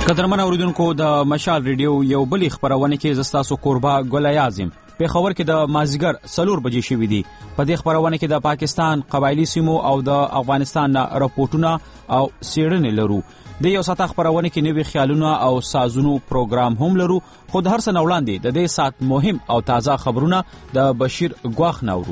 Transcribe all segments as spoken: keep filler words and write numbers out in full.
قدرمن اوریدونکو د مشال ریډیو یو بل خبرونه کې زستاسو قربا ګل اعظم په خبر کې د مازیګر سلور بجې شوې دي. په دې خبرونه کې د پاکستان قبایلی سیمو او د افغانستان راپورټونه او سیړنې لرو. د یو ساعت خبرونه کې نوې خیالونه او سازونو پروګرام هم لرو. خود هر څه وړاندې د دې ساعت مهم او تازه خبرونه د بشیر ګواخ نورو.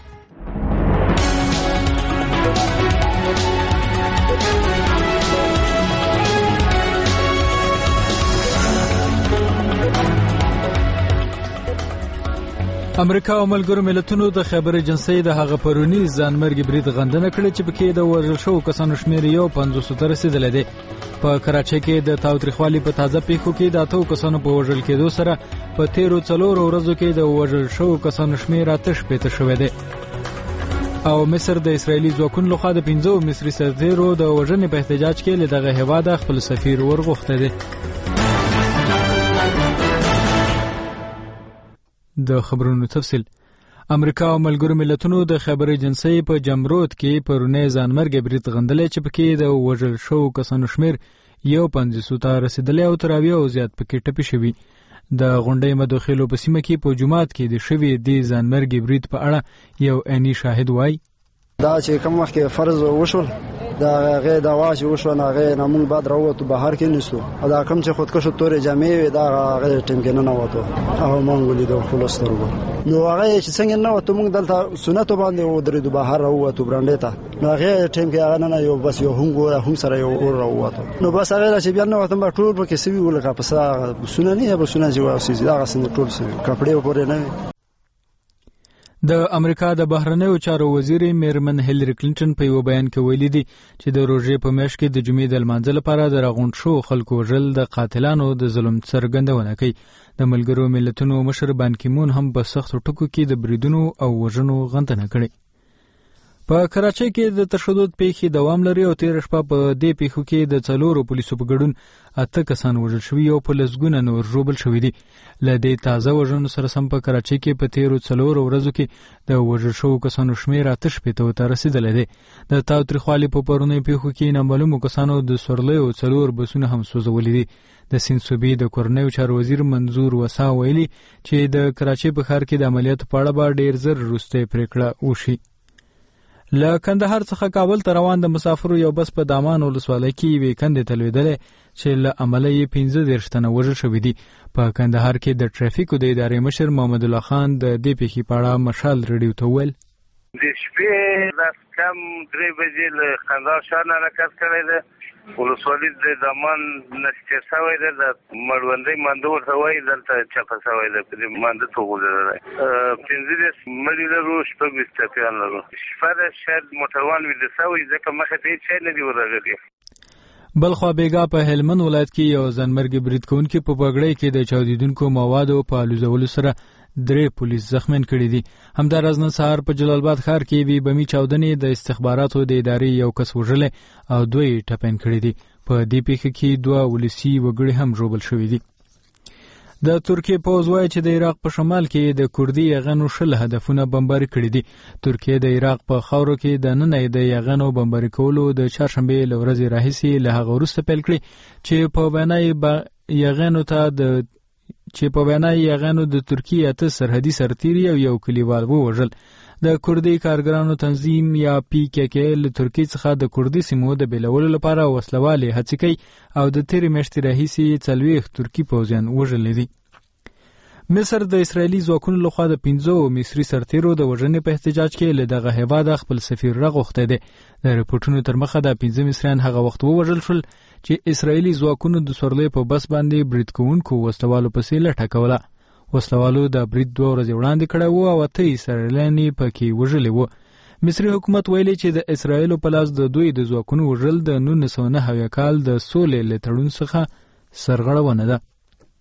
امریکا او ملګرو ملتونو د خبر اجنسی د هغه پرونی ځانمرګي برید غندنه کړې چې پکې د وژل شو کسانو شمیر یو پنځوس ته رسیدلی دی. په کراچۍ کې د تاوتریخوالي په تازه پیښو کې د اتو کسانو په وژل کېدو سره په تیرو څلورو ورځو کې د وژل شو کسانو شمیر اته شپېته شوی دی. او مصر د اسرایلی ځواکونو لخوا د پنځو مصري سرتیرو د وژنې په احتجاج کې له دغه هیواده خپل سفیر ورغوښتی دی. د خبرونو تفصیل. امریکا او ملګرو ملتونو د خبر اجنسی په جمرود کې پرونی ځانمرګي برید غندلې چې پکې د وژل شو کسانو شمیر یو پنځوس ته رسیدلی او تر اویا زیات پکې ټپي شوي. د غونډې مداخلو په سیمه کې په جمعات کې د شوي د ځانمرګي برید په اړه یو عیني شاهد وایي دا چې کوم وخت کې فرض وشول دا غي دا واش وشو نه غي نه مونږ بعد راوته بهر کې نشو دا کوم چې خودکشو تورې جامې دا غي ټیم کې نه وته هغه مونږ لیدو خلاص ترغو نو هغه چې څنګه نه وته مونږ دلته سنت باندې و درې بهر راوته برانډې ته نو هغه ټیم کې هغه نه یو بس یو هنګو هم سره یو اور راوته نو بس هغه چې بیا نه وته ما ټول پکې سوي ولګه پس سنت نه به سنت جو اوسې دا غسن ټول سوي کپڑے پورې نه. د امریکا د بهرنیو چارو وزیر میرمن هیلری کلینټن په یو بیان کې ویلي دي چې د روژې په میاشت کې د جمعې د لمانځه لپاره د راغونډ شو خلکو وژل د قاتلانو د ظلم څرګندونه کوي. د ملګرو ملتونو مشر بان کی مون هم په سختو ټکو کې د بریدونو او وژنو غندنه کړې. په کراچۍ کې د تشدد پیښې دوام لري او تیر شپه په دې پیښو کې د څلورو پولیسو په ګډون اته کسان وژل شوي او په لسګونه نور ژوبل شوي دي. له دې تازه وژنو سره سم په کراچۍ کې په تیرو څلورو ورځو کې د وژل شوو کسانو شمیر اته شپېته ته رسیدلی دی. د تاوتریخوالي په پرونیو پیښو کې نامعلومو کسانو د سورلیو څلور بسونه هم سوځولي دي. د سیند صوبې د کورنیو چارو وزیر منظور وسا ویلي چې د کراچۍ په ښار کې د عملیاتو په اړه به ډېر زر وروسته پرېکړه وشي. له کندهار څخه کابل ته روان د مسافرو یو بس په دامان ولسوالۍ کې یوې کندې ته لوېدلی چې له امله یې پنځه دېرش تنه وژل شوي دي. په کندهار کې د ټرافیکو د ادارې مشر محمد الله خان د دې پیښې په اړه مشال ریډیو ته وویل د شپې لاس کم درې بجې له کندهار ښار نه حرکت کړی دی. ولسوالي د دامان نه تېر شوی دی د مړوندۍ مانده ورته وایي دلته چپه شوی دی په دې مانده ته وغورځېدلی. پنځه دېرش مړي لرو شپږ ویشت ټپیان لرو. شپه ده شاید موټروان ویده شوی ځکه مخې ته هېڅ شی نه دي ورغلي. بلخوا بیګا په هلمند ولایت کې یو ځانمرګي برید کوونکي په پګړۍ کې د چاودیدونکو موادو په الوزولو سره درې پولیس زخمین کړي دي. همداراز نن سهار په جلال آباد ښار کې یوې بمي چاودنې د استخباراتو د ادارې یو کس وژلی او دوی یې ټپین کړي دي. په دې پیښه کې دوه ولسي وګړي هم ژوبل شوي دي. د ترکیې پوځ وایي چې د عراق په شمال کې د کردي یاغانو شل هدفونه بمباري کړي دي. ترکیې د عراق په خاورو کې د نن د یاغانو بمباري کولو د چهارشنبې له ورځې راهیسې له هغه وروسته پیل کړي چې په وینا یاغانو ته د چې په وینا یاغانو د ترکیې اته سرحدي سرتیري او یو کلیوال ووژل. د کردي کارګرانو تنظیم یا پی کې کې له ترکیې څخه د کردي سیمو د بیلولو لپاره وسلوالې هڅې کوي او د تیرې میاشتې راهیسې څلوېښت ترکي پوځیان وژلي دي. مصر د اسرایلی ځواکونو لخوا د پنځو مصري سرتیرو د وژنې په احتجاج کې له دغه هیواده خپل سفیر راغوښتی دی. د رپورټونو تر مخه د پنځه مصریان هغه وخت ووژل شول چې اسرایلی ځواکونو د سورلۍ په بس باندې برید کوونکو وسلوالو پسې لټه کوله. وسلوالو د برید دوه ورځې وړاندې کړی و او اته اسرایلیان یې پکې وژلي وو. مصري حکومت ویلي چې د اسرایلو په لاس د دوی د ځواکونو وژل د نولس سوه نهه اویا کال د سولې له تړون څخه سرغړونه ده.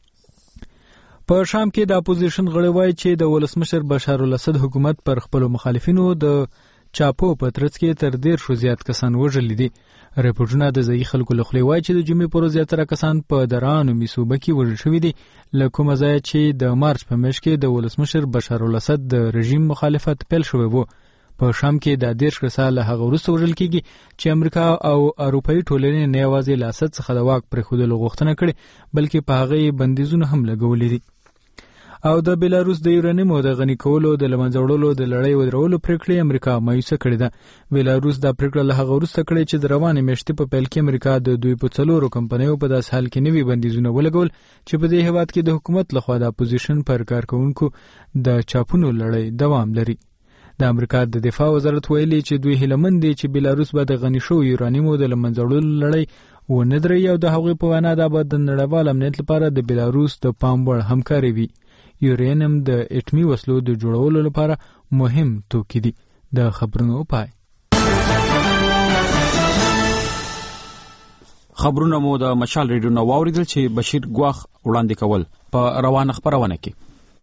په شام کې د اپوزیشن غړي وایي چې د ولسمشر بشار الاسد حکومت پر خپلو مخالفینو د چاپو په ترڅ کې تر دېرشو زیات کسان وژلي دي. رپورټونه د ځایي خلکو له خولې وایي چې د جمعې پر ورځ زیاتره کسان په دران او میسوبه کې وژل شوي دي، له کومه ځایه چې د مارچ په میاشت کې د ولسمشر بشار الاسد د رژیم مخالفت پیل شوی و. په شام کې د دیرش کسان له هغه وروسته وژل کیږي چې امریکا او اروپایي ټولنې نه یوازې له اسد څخه د واک پرېښودلو غوښتنه کړې بلکې په هغې بندیزونه هم لګولي دي. او د بیلاروس د یورانیمو د غني کولو د لمنځه وړلو د لړۍ ودرولو پریکړې امریکا مایوسه کړې ده. بیلاروس دا پریکړه له هغه وروسته کړې چې د روانې میاشتې په پیل کې امریکا د دوی په څلورو کمپنیو په داس حال کې نوي بندیزونه ولګول چې په دې هیواد کې د حکومت لخوا د اپوزیشن پر کارکونکو د چاپونو لړۍ دوام لري. د امریکا د دفاع وزارت ویلي چې دوی هیلهمند دي چې بیلاروس به د غني شوو یورانیمو د لمنځه وړلو لړۍ ونه درېږي او د هغوی په وینا دا به د نړیوال امنیت لپاره د بیلاروس د پام وړ همکاري وي. یورانیم د اټومي وسلو د جوړولو لپاره مهم توکي دي. د خبرونو پای. خبرونه مو د مشال ریډیو نو واوریدل چې بشیر ګواخ وړاندې کول په روانه خبرونه کې.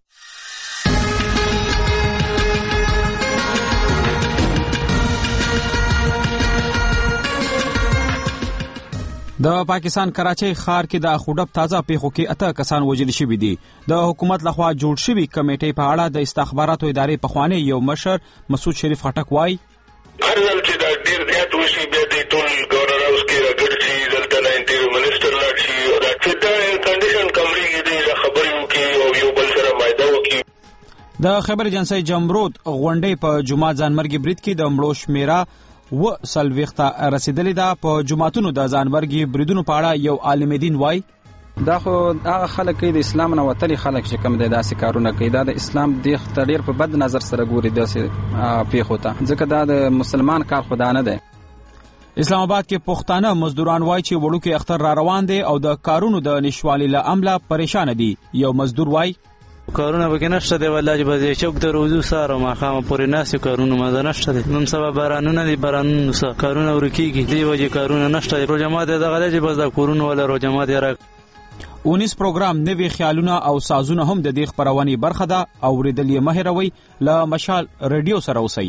د پاکستان کراچۍ ښار کې د خوډب تازه پیښو کې اته کسان وژل شوي دي. د حکومت لخوا جوړ شوي کمیټې په اړه د استخباراتو ادارې پخوانی یو مشر مسعود شریف خټک وایي هر ځل چې دا ډېر زیات وشي بیا د ټول ګورنر هاوس کې راګډ شي دلته نه انټیریور منسټر لاړ شي او دا چې دا کنډیشن کمرېږي دی دا خبرې وکړي او یو بل سره معاهده وکړي. د خیبر ایجنسۍ جمرود غونډۍ په جمعه ځانمرګي برید کې د مړو شمیره و سلويخته رسیدلې ده. په جماعتونو د ځانمرګي بریدونو په اړه یو عالم دین وایي دا خو هغه خلک د اسلام نه وتلي خلک چې کوم د داسې کارونه کوي دا د اسلام د ډېر په بد نظر سره ګوري داسې پیښو ته ځکه دا د مسلمان کار خدا نه دی. اسلام آباد کې پښتانه مزدوران وایي چې وړوکی اختر را روان دي او د کارونو د نشوالي له امله پریشان دي. یو مزدور وایي کارونه به نشته دی والله چې به چوک د روزو سره ما خامه پورې ناسي کارونه مزه نشته دی. نن سبا بارانونه دي بارانونه سره کارونه ورکیږي دی وجه کارونه نشته دی. روجمات دغه لږ بس د کورونه ولا روجمات را اونیس پروګرام نوي خیالونه او سازونه هم د دې خبرونې برخه ده او ریدل یې مهروي له مشال رادیو سره اوسئ.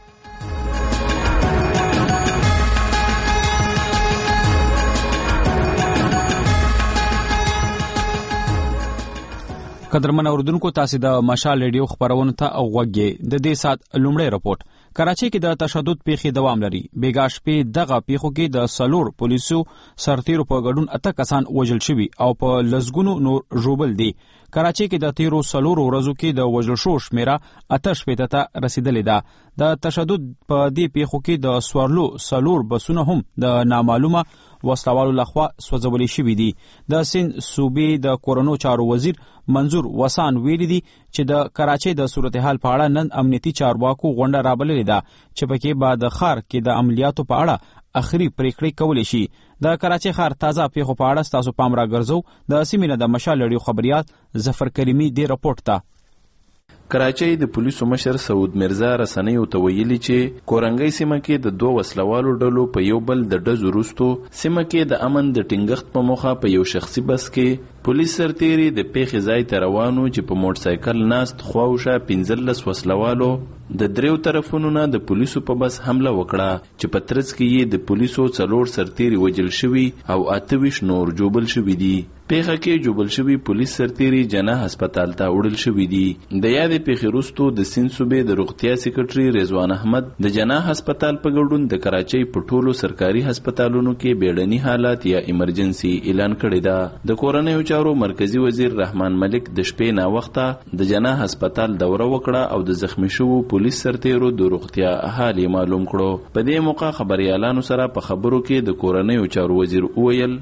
قدرمن اوردونکو تاسو د مشال ریډیو خبرونه ته اوغږی. د دې سات لومړی رپورت کراچۍ کې د تشدد پیښې دوام لري. بیګا شپې دغه پیښو کې د سلور پولیسو سرتیرو په ګډون اته کسان وژل شوي او په لزګونو نور ژوبل دي. کراچۍ کې د تیرو سلور ورځو کې د وژل شو شمیره اته شپېته ته رسیدلې ده. د تشدد په دې پیښو کې د سوارلو سلور بسونه هم د نامعلومه وسلوالو لخوا سوځولې شوي دي. د سند صوبې د کورونو چارو وزیر منظور وسان ویلي دي چې د کراچۍ د صورتحال په اړه نن امنیتي چارواکو غونډه رابللې ده چې پکې به د ښار کې د عملیاتو په اړه اخري پریکړې کولی شي. د کراچۍ ښار تازه پیښو په اړه ستاسو پام راګرځو. د سیمې نه د مشال رادیو خبریات ظفر کریمي دې رپورټ ته. کراچۍ د پولیسو مشر سعود مرزا رسنیو ته ویلي چې کورنګۍ سیمه کې د دوه وسلوالو ډلو په یو بل د ډزو وروستو سیمه کې د امن د ټینګښت په موخه په یو شخصي بس کې پولیس سرتیري د پیښې ځای ته روانو چې په موټر سایکل ناست خواوشا پنځلس وسلوالو د دریو طرفونو نه د پولیسو په بس حمله وکړه چې په ترڅ کې یې د پولیسو څلور سرتیري وژل شوي او اته ویشت نور جوبل شوي دي. پیښه کې جوبل شوي پولیس سرتیري جناح هسپتال ته وړل شوي دي. د یادې پیښې وروستو د سیند صوبې د روغتیا سکرټري رضوان احمد د جناح هسپتال په ګډون د کراچۍ په ټولو سرکاري هسپتالونو کې بیړني حالات یا ایمرجنسي اعلان کړی ده. د کورنیو چارو مرکزی وزیر رحمان ملک د شپې ناوخته د جناح هسپتال دوره وکړه او د زخمی شوو پولیس سرتیرو د روغتیا حال معلوم کړو. په دې موقع خبريالانو سره په خبرو کې د کورنیو چارو وزیر وویل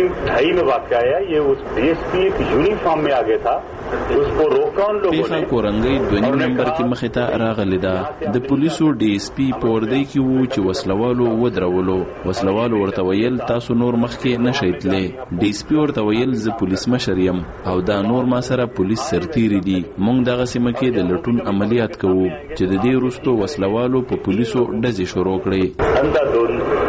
ये उस डीएसपी की यूनिफॉर्म में आ गया था उसको रोका उन लोगों ने. کورنګي دویم نمبر کې مخې ته راغلی ده. د پولیسو ډي اس پی پوردی کې وو چې وسلوالو ودرولو. وسلوالو ورته ویل تاسو نور مخکې نشئ تللی. ډي اس پی ورته ویل زه پولیس مشر یم او دا نور ما سره پولیس سرتیري دي. موږ دغه سیمه کې د لټون عملیات کوو چې د دې وروستو وسلوالو په پولیسو ډزې شروع کړې.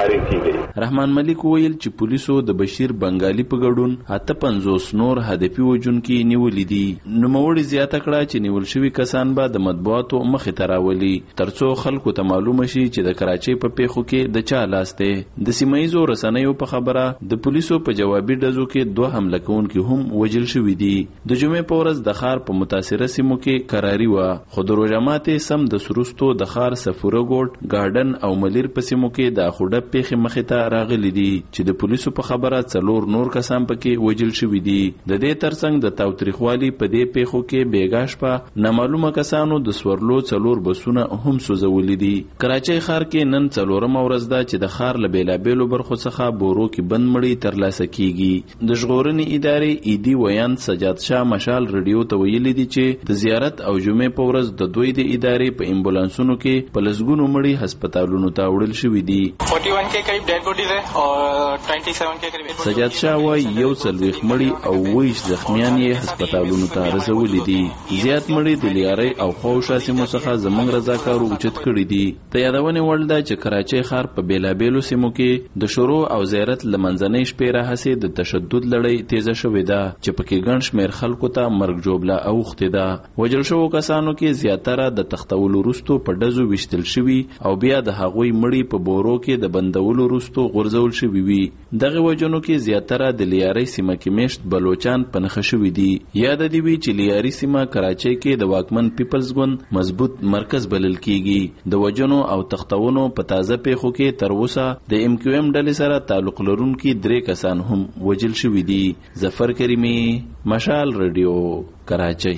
فارغ کیږي. رحمان ملک ویل چې پولیسو د بشیر بنگالي په ګډون اته پنځوس نور هدفي وژونکي نیولې دي. نوموړي زیاته کړه چې نیول شوي کسان به د مطبوعاتو مخې ته راولي ترڅو خلکو ته معلومه شي چې د کراچۍ په پیښو کې د چا لاس دی. د سیمایي رسنیو په خبره د پولیسو په جوابي ډزو کې دوه حمله کوونکي هم وژل شوي دي. د جمعې په ورځ د ښار په متاثره سیمو کې کراري وه، خو د روژه ماتې سم د سروستو د ښار سفوره ګوټ، ګارډن او ملیر په سیمو کې د اخوډه پیښې مخې ته راغلي دي چې د پولیسو په خبره څلور نور کسان پکې وژل شوي دي. د دې ترڅنګ د تاوتریخوالي په دې پیښو کې بیګا شپه نامعلومه کسانو د سورلو څلور بسونه هم سوځولي دي. کراچۍ ښار کې نن څلورمه ورځ ده چې د ښار له بېلابېلو برخو څخه بورو کې بند مړی ترلاسه کیږي. د ژغورنې ادارې ایدي ویان سجاد شاه مشال رادیو ته ویلي دي چې د زیارت او جمعې په ورځ د دوی د ادارې په امبولانسونو کې په لسګونو مړي هسپتالونو ته وړل شوي دي. اکیاسی کے قریب ڈیڈ بوڈیز ہے اور سیونتیس کے قریب. سجاد شاه وايي یو څلوېښت مړي او ویش زخمیان یې هسپتالونو ته رسولي دي. زیات مړي د لیارۍ او خواوشا سیمو څخه زموږ رضاکارو اوچت کړي دي. د یادونې وړ ده چې کراچۍ ښار په بېلابېلو سیمو کې د شروع او زیارت له منځنۍ شپې راهیسې د تشدد لړۍ تیزه شوې ده چې پکې ګڼ شمېر خلکو ته مرګ ژوبله اوښتې ده. وژل شوو کسانو کې زیاتره د تختولو وروستو په ډزو ویشتل شوي او بیا د هغوی مړي په بورو کې د بندولو وروستو غورځول شوي وي. دغه وژنو کې زیاتره د لیارۍ سیمه کې میشت بلوچان په نښه شوي دي. یاد دې وي چې لیاري سیمه کراچۍ کې د واکمن پیپلز ګوند مضبوط مرکز بلل کیږي. د وژنو او تختونو په تازه پیښو کې تر اوسه د ام کیو ام ډلې سره تعلق لرونکي درې کسان هم وژل شوي دي. ظفر کریمي، مشال رادیو، کراچۍ.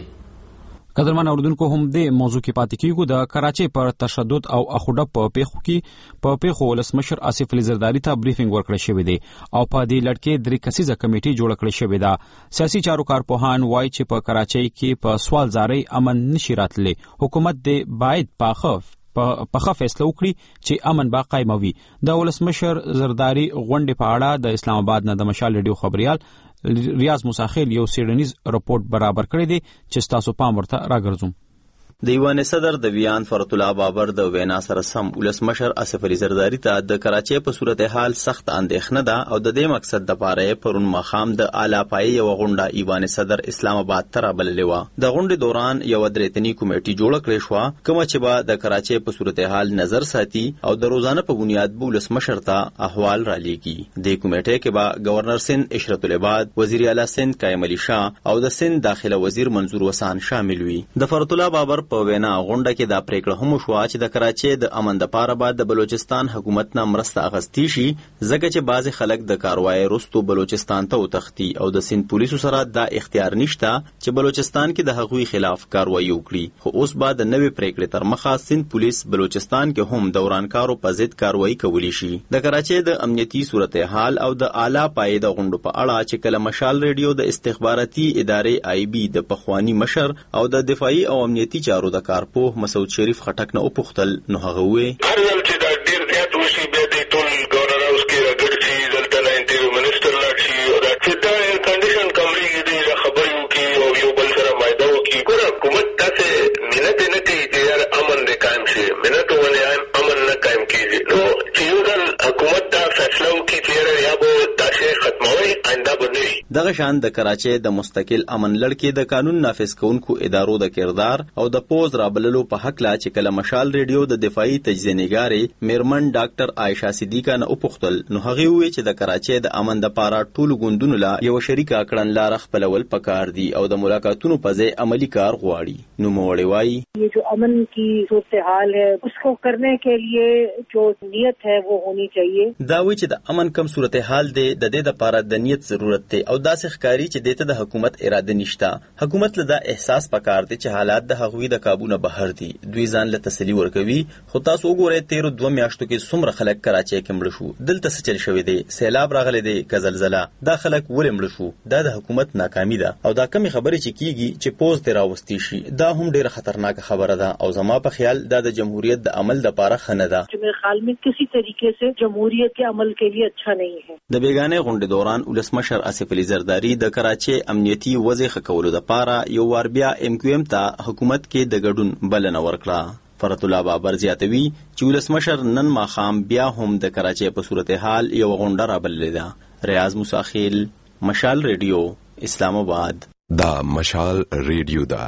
قدرمن اوردونکو هم د موضوع کې پاتې کیږو. د کراچۍ پر تشدد او اخوډه په پیښو کې په پیښو ولسمشر آصف علي زرداري ته بریفینګ ورکړی شوی دی او په دې لړ کې درې کسیزه کمیټه جوړه کړې شوې ده. سیاسي چارو کارپوهان وایي چې په کراچۍ کې په سوال زارۍ امن نشي راتلی. حکومت دې باید پاخه په ښه فیصله وکړي چې امن با قایموي. د ولسمشر زرداري غونډې په اړه د اسلام آباد نه د مشال رادیو خبريال ریاض مساخیل یو سیډنیز رپورټ برابر کړی دی چې تاسو پام ورته راګرځوم. د ایوان صدر د ویان فرت الله بابر د وینا سره سم ولسمشر آصف علي زرداري ته د کراچۍ په صورتحال سخت اندېښنه ده او د دې مقصد د پاره پرون مخام د اعلی پای یو غونډه ایوان صدر اسلام آباد ته رابللې و. د غونډې دوران یو درېتنی کمیټه جوړه کړې شو کوم چې به د کراچۍ په صورتحال نظر ساتي او د روزانه په بنیاد به ولسمشر ته احوال را لېږي. د کمیټې کې به گورنر سند اشرت العباد، وزیر اعلی سند قائم علي شاه او د سند داخله وزیر منظور وسان شامل وي. د فرت الله بابر په وینا غونډه کې دا پریکړه هم وشوه چې د کراچۍ د امن لپاره باید د بلوچستان حکومت نه مرسته اخیستل شي ځکه چې بعضی خلک د کاروای وروسته بلوچستان ته وتښتي او د سند پولیسو سره دا اختیار نشته چې بلوچستان کې د هغوی خلاف کاروایی وکړي. خو اوس بعد د نوې پریکړې تر مخه سند پولیس بلوچستان کې هم دورانکارو په ضد کاروایی کولی شي. د کراچۍ د امنیتي صورتحال او د اعلی پای د غونډو په اړه چې کله مشال رادیو د استخباراتي ادارې آی بي د پخوانی مشر او د دفاعي او امنیتي چارو د کارپوه مسعود شریف خټک نه وپوښتل نو هغه وې هر ځل چې دا ډېر زیات وشي بیا د ټول ګورنر هاوس کې راګډ شي دلته نه انټریو منسټر لاړ شي او دا چې دا ایر کنډیشن کمرېږي دی خبرې وکړي او یو بل سره معاهده وکړي. ګوره حکومت داسې مینت نه کوي چې یار امن دې قایم شي. مینت ولې امن نه قایم کېږي نو چې یو ځل حکومت دا فیصله وکړي چې یاره یا به دا شی ختموي آینده به نه وي. دغه شان د کراچۍ د مستقل امن لړ کې د قانون نافذ کوونکو ادارو د کردار او د پوز رابللو په حق لا چې کله مشال رادیو د دفاعي تجزیه نګارې میرمن ډاکټر عائشہ صدیقه نه وپوښتل نو هغه وویل چې د کراچۍ د امن لپاره ټول ګوندونو لا یو شریکه کړنلار خپلول پکار دي او د ملاقاتونو په ځای عملی کار غواړي. نو موړی وایي یہ جو امن کی صورتحال ہے اس کو کرنے کے لیے جو نیت ہے وہ ہونی چاہیے. دا وی چې د امن کم صورتحال دی د دې لپاره د نیت ضرورت دی او داسې ښکاری چې دته د حکومت اراده نشته. حکومت له دا احساس پکار دی چې حالات د هغوی د قابو نه بهر دي. دوی ځان له تسلی ورکوي خو تاسو وګورئ تیر دوه میاشتو کې څومره خلک کراچۍ کې مړ شو. دلته څه چل شوی دی؟ سیلاب راغلی دی که زلزله؟ دا خلک ولې مړ شو؟ دا د حکومت ناکامي ده او دا کمی خبرې چې کیږي چې پوز دی راوستي شي دا هم ډیره خطرناکه خبره ده او زما په خیال دا د جمهوریت د عمل لپاره ښه نه ده. میرے خیال میں کسی طریقے سے جمهوریت کے عمل کے لیے اچھا نہیں ہے. د بیگانې غونډې دوران ولسمشر آصف علي زرداري د کراچۍ امنیتي وضع ښه کولو لپاره یو وار بیا ام کیو ام ته حکومت کې د ګډون بلنه ورکړه. فرت الله بابر زیاتوي چې ولسمشر نن ماښام بیا هم د کراچۍ په صورتحال یو غونډه رابللې ده. ریاض موساخیل، مشال ریډیو، اسلام آباد. دا مشال ریډیو ده.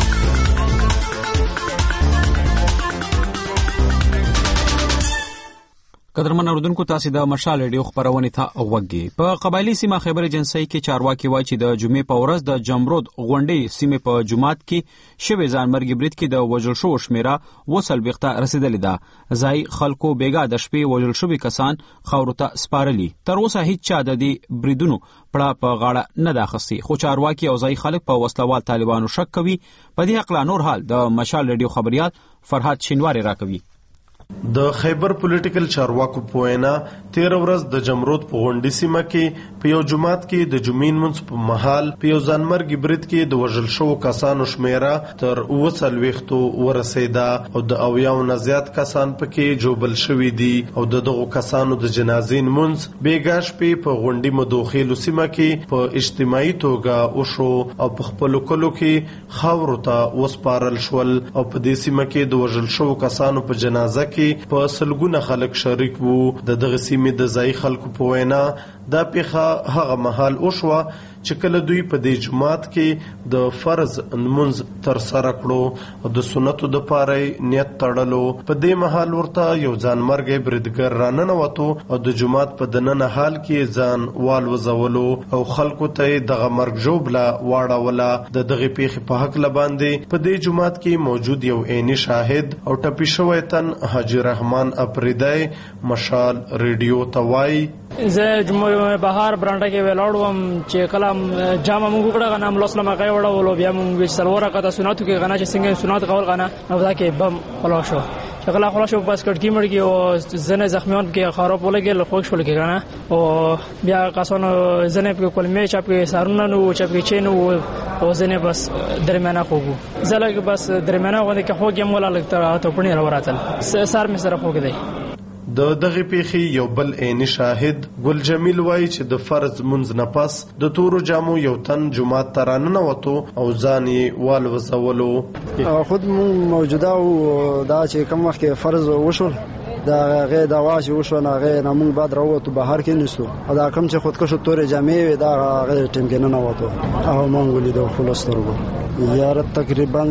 قدرمن اوردونکو، تاسو د مشال ریډیو خبرونه ته وګورئ. په قبایلی سیمه خیبر جنسي کې چارواکي وایي چې د جمعې په ورځ د جمرود غونډې سیمه په جمعات کې شوی ځانمرګي برید کې د وژل شو شمیره وصل بيخته رسیدلې ده. ځای خلکو بیګا د شپې وژل شوی کسان خاورو ته سپارلي. تر اوسه هیڅ چا د دې بریدونو پړه په غاړه نه داخستي، خو چارواکي او ځای خلک په وسلوال طالبانو شک کوي. په دې حق لا نور حال د مشال ریډیو خبريال فرحات شینواری راکوي. د خیبر پولیټیکل چارواکو په وینا تیر ورځ د جمرود په غونډې سیمه کې په یو جمعات کې د جمعین منځ په محل په یو ځانمرګي برید کې د وژل شوو کسانو شمیره تر اوه څلوېښتو ورسېده او د اویاو نه زیات کسان پکې جوبل شوي دي او د دغو کسانو د جنازې لمونځ بېګا شپې په غونډې مدوخیلو سیمه کې په اجتماعي توګه وشو او په خپلو کلو کې خاورو ته وسپارل شول او په دې سیمه کې د وژل شوو کسانو په جنازه کې په سلګونه خلک شریک وو. د دغه سیمې د ځای خلکو په وینا دا پیښه هغه مهال وشوه چې کله دوی په دې جماعت کې د فرض لمونځ تر سره کړو او د سنتو د پاره نیت تړلو. په دې مهال ورته یو ځانمرګي بریدګر راننوتو او د جماعت په دننه حال کې ځان وال وزولو او خلکو ته دغه مرګ جوړه واړوله. د دغه پیښې په حق لباندې په دې جماعت کې موجود یو عیني شاهد او ټپي شوی تن حاجی رحمان اپریدای مشال ریډیو توای زه جمعه بهار برانډه کې ولاړم چې کلام جامه موږ کړه غنام لسلمه کوي وړو بیا موږ سلوره کته سنتو کې غنا چې څنګه سنت قول غنا نو دا کې بم خلاص شو شغله خلاص شو بس کټ کې مړ کې او زنه زخمیان کې خراب ولګل خوښ شول کې غنا او بیا کسانو زنه په کلمې چاپ کې سارونه نو چاپ کې چینو او زنه بس درمیانه خوګو زله کې بس درمیانه غوډه کې خوګم ولا لګتر ته پړنی راوراتل سار می سره خوګ دی. د دغه پیښې یو بل عیني شاهد ګل جمیل وایي چې د فرض منځ نه پس د تورو جامو یو تن جمعات ته راننوتو او ځان یې وال وزولو. خود موجوده او دا چې کوم وخت کې فرض وشول دا غي دا واجب وشو نه غي نه مونږ بعد راوته بهر کې نشو دا کوم چې خودکشو تورې جامې دا غي ټیم کې نه نوته او مونږ ولیدو فلسطرګو یار تقریبا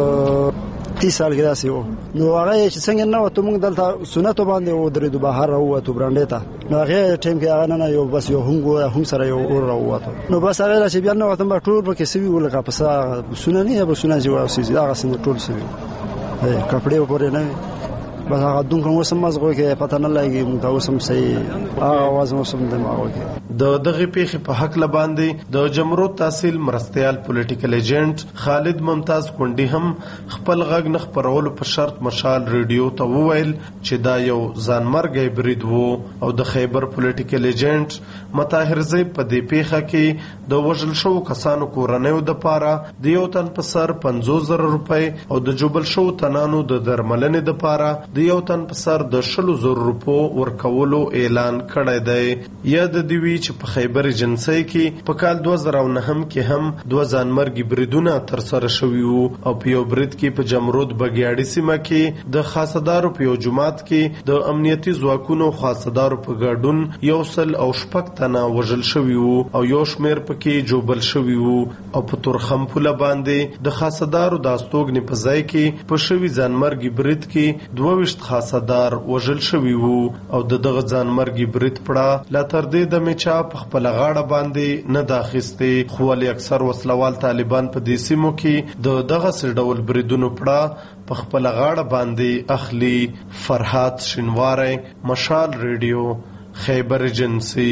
تیس سال کې داسې وو. نو هغه چې څنګه نه وته موږ دلته سنتو باندې و درې بهر راوته برانډې ته نو هغه ټیم کې هغه نه یو بس یو هم هم سره یو اور راوته نو بس هغه چې بیا نو وته ټول به کې سوي ولکه پس سننی به سنن جو اوسې هغه څنګه ټول سوي اے کپڑے پورې نه بس هغه دون کوم سم مزغو کې پته نه لګي موږ دا اوسم صحیح اواز مو سم دماغ کې. د دغه پیښې په حق لباندې د جمرود تحصیل مرستيال پولیټیکل ایجنټ خالد ممتاز کونډي هم خپل غږ نه خبرولو په شرط مشال ریډیو ته وویل چې دا یو ځانمرګي برید وو او د خیبر پولیټیکل ایجنټ مطاهر زی په دې پیښه کې د وژل شو کسانو کورنیو د پاره د یو تن په سر پنځوس زره روپۍ او د جوبل شو تنانو د درملنې د پاره د یو تن په سر د شلو زره روپو ورکولو اعلان کړی دی. یا د دوی چې په خیبر جنسي کې په کال دوه زره نه هم کې هم دوه ځانمرګي بریدونه تر سره شوي وو او په یو برید کې په جمرود بګیاړي سیمه کې د خاصدارو په یو جماعت کې د امنیتي ځواکونو خاصدارو په ګډون یو سل او شپږ تنه وژل شوي وو او یو شمیر پکې جوبل شوي وو او په تورخم پوله باندې د خاصدارو د استوګنې په ځای کې په شوي ځانمرګي برید کې دوه خاصدار وژل شوی وو او د دغه ځانمرګي برید پړه لا تر دې د میچا په خپل غاړه باندې نه داخستې خو ولې اکثر وسلوال طالبان په دې سیمو کې د دغه سړډول بریدونو پړه په خپل غاړه باندې اخلي. فرحات شینواری مشال ریډیو خیبر جنسي.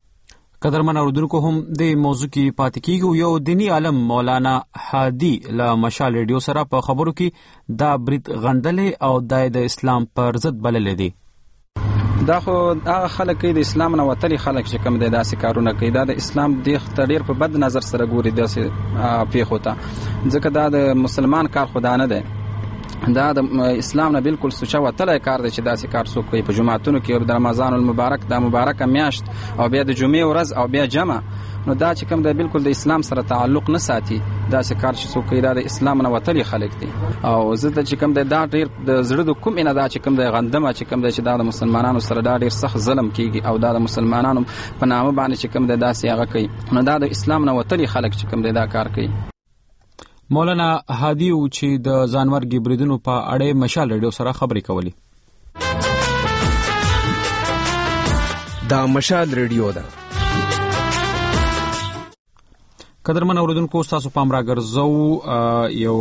قدرمن اوردونکو هم د موضوع کې پاتې کیږو. یو دینی عالم مولانا هادي له مشال ریډیو سره په خبرو کې دا برید غندلې او د اسلام پر ضد بللې دي. دا خو هغه خلک کې د اسلام نه وتلي خلک چې کوم د داسې کارونه کوي دا د اسلام د ډېر په بد نظر سره ګوري داسې پیښو ته ځکه دا د مسلمان کار خدا نه دی. دا د اسلام نه بالکل سوچا وتلی کار دی چې داسې کار څوک کوي په جماعتونو کې د رمضان المبارک دا مبارکه میاشت او بیا د جمعې ورځ او بیا جمع، نو دا چې کوم دی بالکل د اسلام سره تعلق نه ساتي. داسې کار چې څوک کوي دا د اسلام نه وتلي خلک دي. او زه ته چې کوم دی دا ډېر د زړه د کومې نه دا چې کوم دی غندمه چې کوم دی چې دا د مسلمانانو سره دا ډېر سخت ظلم کیږي او دا د مسلمانانو په نامه باندې چې کوم دی داسې هغه کوي، نو دا د اسلام نه وتلي خلک چې کوم دی دا کار کوي. مولانا هادي او چې د ځانمرګي بریدونو په اړه مشال ریډیو سره خبرې کوي. دا مشال ریډیو ده. قدرمن اوریدونکو تاسو پام راګرځو یو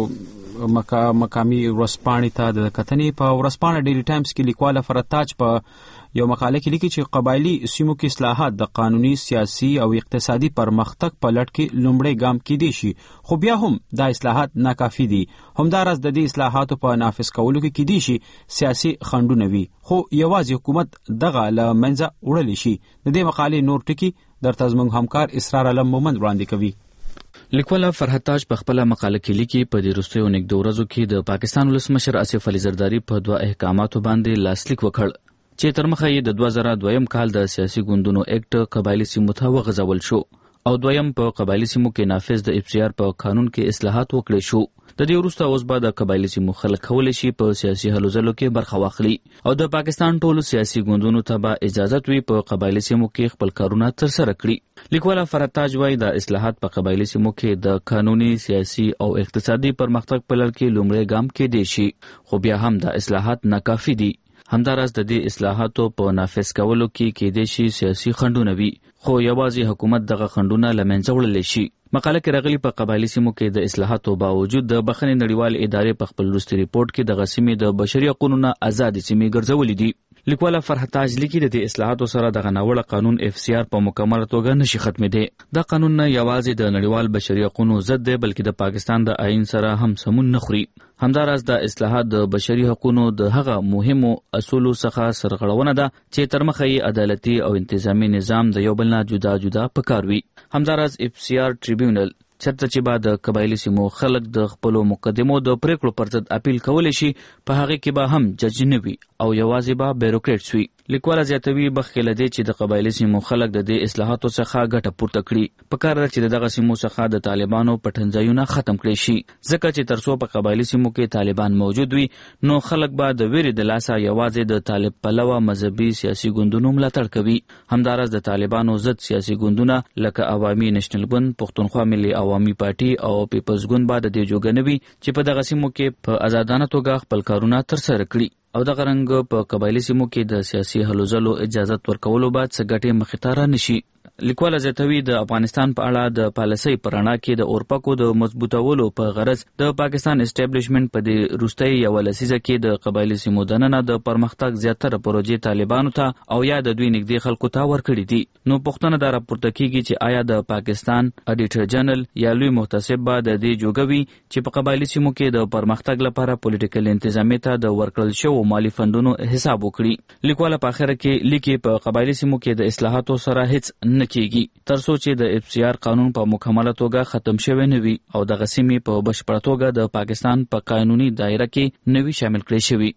مکا مقامی ورسپانې ته د کتنې په ورسپانې ډیلی ټایمز کې لیکواله فرتاج په یو مقاله کې لیکي چې قبایلی سیمو کې اصلاحات د قانوني، سیاسي او اقتصادي پرمختګ په لټ کې لومړی ګام کېدی شي، خو بیا هم دا اصلاحات ناکافي دي. همداراز د دې اصلاحاتو په نافذ کولو کې کېدی شي سیاسي خنډونه وي، خو یوازې حکومت دغه له منځه وړلی شي. د دې مقالې نور ټکي درته زموږ همکار اسرار علم مومند وړاندې کوي. لیکواله فرحت تاج په خپل مقاله کې لیکي په دې وروستیو نږدې ورځو کې د پاکستان ولسمشر آصف علي زرداری په دوه احکاماتو باندې لاسلیک وکړ چې تر مخه یې د دوه زره دویم کال د سیاسي ګوندونو اکټ قبایلی سیمو ته وغځول شو او دویم په قبایلی سیمو کې نافذ د اف سی آر په قانون کې اصلاحات وکړي شو. د دې وروسته اوس به د قبایلی سیمو خلک کولی شي په سیاسي هلو ځلو کې برخه واخلي او د پاکستان ټولو سیاسي ګوندونو ته به اجازه وي په قبایلی سیمو کې خپل کارونه ترسره کړي. لیکواله فرحت تاج وايي د اصلاحات په قبایلی سیمو کې د قانوني، سیاسي او اقتصادي پرمختګ په لړ کې لومړی ګام کېدی شي، خو بیا هم د اصلاحات ناکافي دي. همداراز د دې اصلاحاتو په نافذ کولو کې کېدای شي سیاسي خنډونه وي، خو یوازې حکومت دغه خنډونه له منځه وړلی شي. مقاله کې راغلي په قبایلی سیمو کې د اصلاحاتو باوجود د بخښنې نړیوال ادارې په خپل وروستي ریپورت کې دغه سیمې د بشري حقوقو نه آزادې سیمې ګرځولې دي. لیکواله فرحت تاج لیکي د دې اصلاحاتو سره دغه ناوړه قانون اف سی آر په مکمله توګه نشي ختمېدی. دا قانون نه یوازې د نړیوال بشري حقوقو ضد دی بلکې د پاکستان د آئین سره هم سمون نه خوري. همداراز د اصلاحات د بشري حقوقو د هغه مهمو اصولو څخه سرغړونه ده چې تر مخه یې عدالتي او انتظامی نظام د یو بل نه جدا جدا پکار وي. همداراز اف سی آر ټریبیونل چرته چې بعد د قبایلی سیمو خلک د خپلو مقدمو د پریکړو پر ضد اپیل کولی شي، په هغې کې به هم جج نه وي او یوازې به بیروکریټس وي. لیکواله زیاتوي بخښې له دې چې د قبایلی سیمو خلک د دې اصلاحاتو څخه ګټه پورته کړي. پکار ده چې د دغه سیمو څخه د طالبانو پټنځایونه ختم کړي شي، ځکه چې تر څو په قبایلی سیمو کې طالبان موجود وي نو خلک به د ویرې د لاسه یوازې د طالب پلوه مذهبي سیاسي ګوندونو ملاتړ کوي. همداراز د طالبانو ضد سیاسي ګوندونه لکه عوامي نېشنل ګوند، پښتونخوا ملي عوامي پارټي او پیپلز ګوند به د دې جوګه نه وي چې په دغه سیمو کې په ازادانه توګه خپل کارونه ترسره کړي او دغه رنګ په قبایلی سیمو کې د سیاسي هلو ځلو اجازت ورکولو بعد څه ګټې مخې ته رانشي. لیکواله زیاتوي د افغانستان په اړه د پالیسۍ په رڼا کې د اورپکو د مضبوطولو په غرض د پاکستان اسټابلیشمنټ په دې وروستۍ یوه لسیزه کې د قبایلی سیمو دننه د پرمختګ زیاتره پروژې طالبانو ته او یا د دوی نږدې خلکو ته ورکړي دي. نو پوښتنه دا راپورته کیږي چې آیا د پاکستان اډیټر جنرال یا لوی محتسب به د دې جوګه وي چې په قبایلی سیمو کې د پرمختګ لپاره پولیټیکل انتظامیې ته د ورکړل شوو مالي فندونو حساب وکړي. لیکواله په اخره کې لیکي په قبایلی سیمو کې د اصلاحاتو سره هیڅ نه کیږي تر څو چې د اف سی آر قانون په مکمله توګه ختم شوی نه وي او دغه سیمې په بشپړه توګه د پاکستان په قانوني دایره کې نه وي شامل کړی شوي.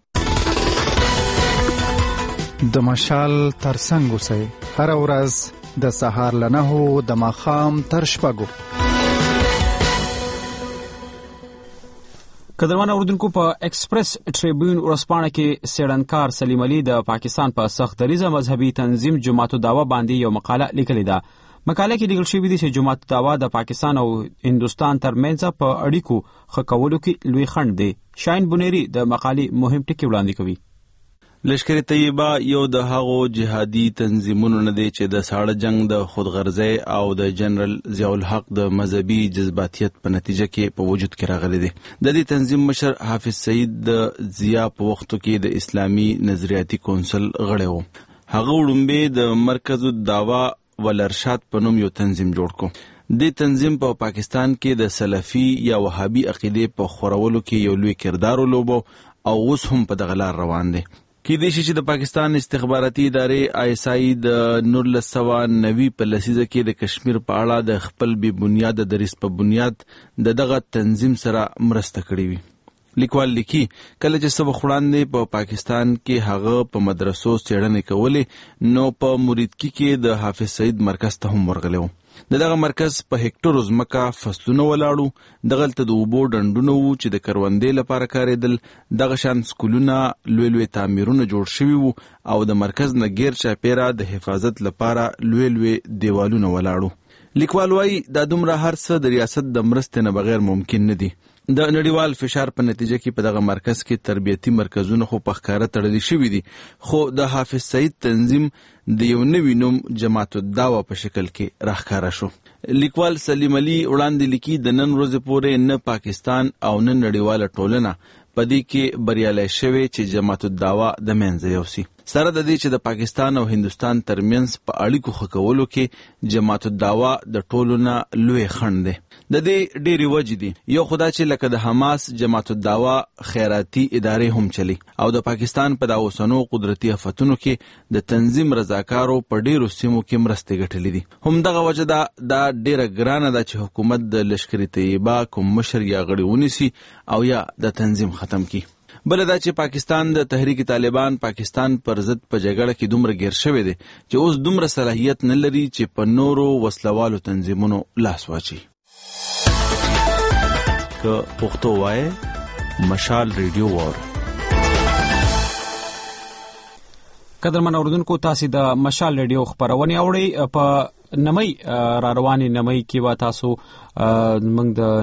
د مشال ترڅنګ اوسئ، هره ورځ د سهار له نهو د ماښام تر شپږو. قدرمن اوریدونکو، په ایکسپریس ټریبیون ورځپاڼه کې څېړنکار سلیم علي د پاکستان په سخت دریځه مذهبي تنظیم جماعت الدعوه باندې یو مقاله لیکلې ده. مقاله کې لیکل شوي دي چې جماعت الدعوه د پاکستان او هندوستان ترمنځ په اړیکو ښه کولو کې لوی خنډ دی. شاهین بنيري د مقالې مهم ټکي وړاندې کوي. لشکر طیبه یو د هغو جهادي تنظیمونو نه دی چې د ساړه جنگ د خودغرضۍ او د جنرال ضیاء الحق د مذهبي جذباتیت په نتیجه کې په وجود کې راغلی دی. د دې تنظیم مشر حافظ سعید د ضیاء په وختو کې د اسلامي نظریاتي کونسل غړی و. هغه وړومبې د مرکز الدعوه والارشاد په نوم یو تنظیم جوړ کو. دې تنظیم په پا پاکستان کې د سلفي یا وهابي عقیدې په خورولو کې یو لوی کردار ولوبو او اوس هم په دغه لار روان دی. کېدای شي چې د پاکستان استخباراتي ادارې آی اس آی د نولس سوه نوي په لسیزه کې د کشمیر په اړه د خپل بې بنیاده دریځ په بنیاد د دغه تنظیم سره مرسته کړې وي. لیکوال لیکي کله چې سبا خوړاندې په پا پاکستان کې هغه په مدرسو څېړنې کولې نو په مریدکی کې د حافظ سعید مرکز ته هم ورغلی و. دغه مرکز په هکټورو ځمکه فصلونه ولاړو، دغلته د اوبو ډنډونه وو چې د کروندې لپاره کارېدل، دغه شان سکولونه لوی لوی تعمیرونه جوړ شوي وو او د مرکز نه غیر چاپیره د حفاظت لپاره لوی لوی دیوالونه ولاړو. لیکوال وايي دا دومره هر څه د ریاست د مرستې نه بغیر ممکن نه دي. د نړیوال فشار په نتیجه کې په دغه مرکز کې تربیتي مرکزونه خو په ښکاره تړلي شوي دي، خو د حافظ سعید تنظیم د یو نوي نوم جماعت الدعوه په شکل کې راښکاره شو. لیکوال سلیم علي وړاندې لیکي د نن ورځې پورې نه پاکستان او نه نړیواله ټولنه په دې کې بریالی شوی چې جماعت الدعوه د منځه یوسي. سره د دې چې د پاکستان او هندوستان ترمنځ په اړیکو ښه کولو کې جماعت الدعوه د ټولو نه لوی خنډ دی. د دې ډېرې وجې دي. یو خو دا چې لکه د حماس جماعت الدعوه خیراتي ادارې هم چلی او د پاکستان په دا اوسنو قدرتي آفتونو کې د تنظیم رضاکارو په ډېرو سیمو کې مرستې ګټلې دي. همدغه وجه دا دا ډېره ګرانه ده چې حکومت د لشکري طیبه کوم مشر یا غړي ونیسي او یا د تنظیم ختم کی. بل دا چې پاکستان د تحریک طالبان پاکستان پر ضد په جګړه کې دومره گیر شوی دی چې اوس دومره صلاحیت نه لري چې په نورو وسلوالو تنظیمونو لاس واچي. که پښتو وایي مشال ریډیو وار. قدرمن اوریدونکو تاسو د مشال ریډیو خبرونه اورئ. په نمای را رواني نمای کې وا تاسو موږ د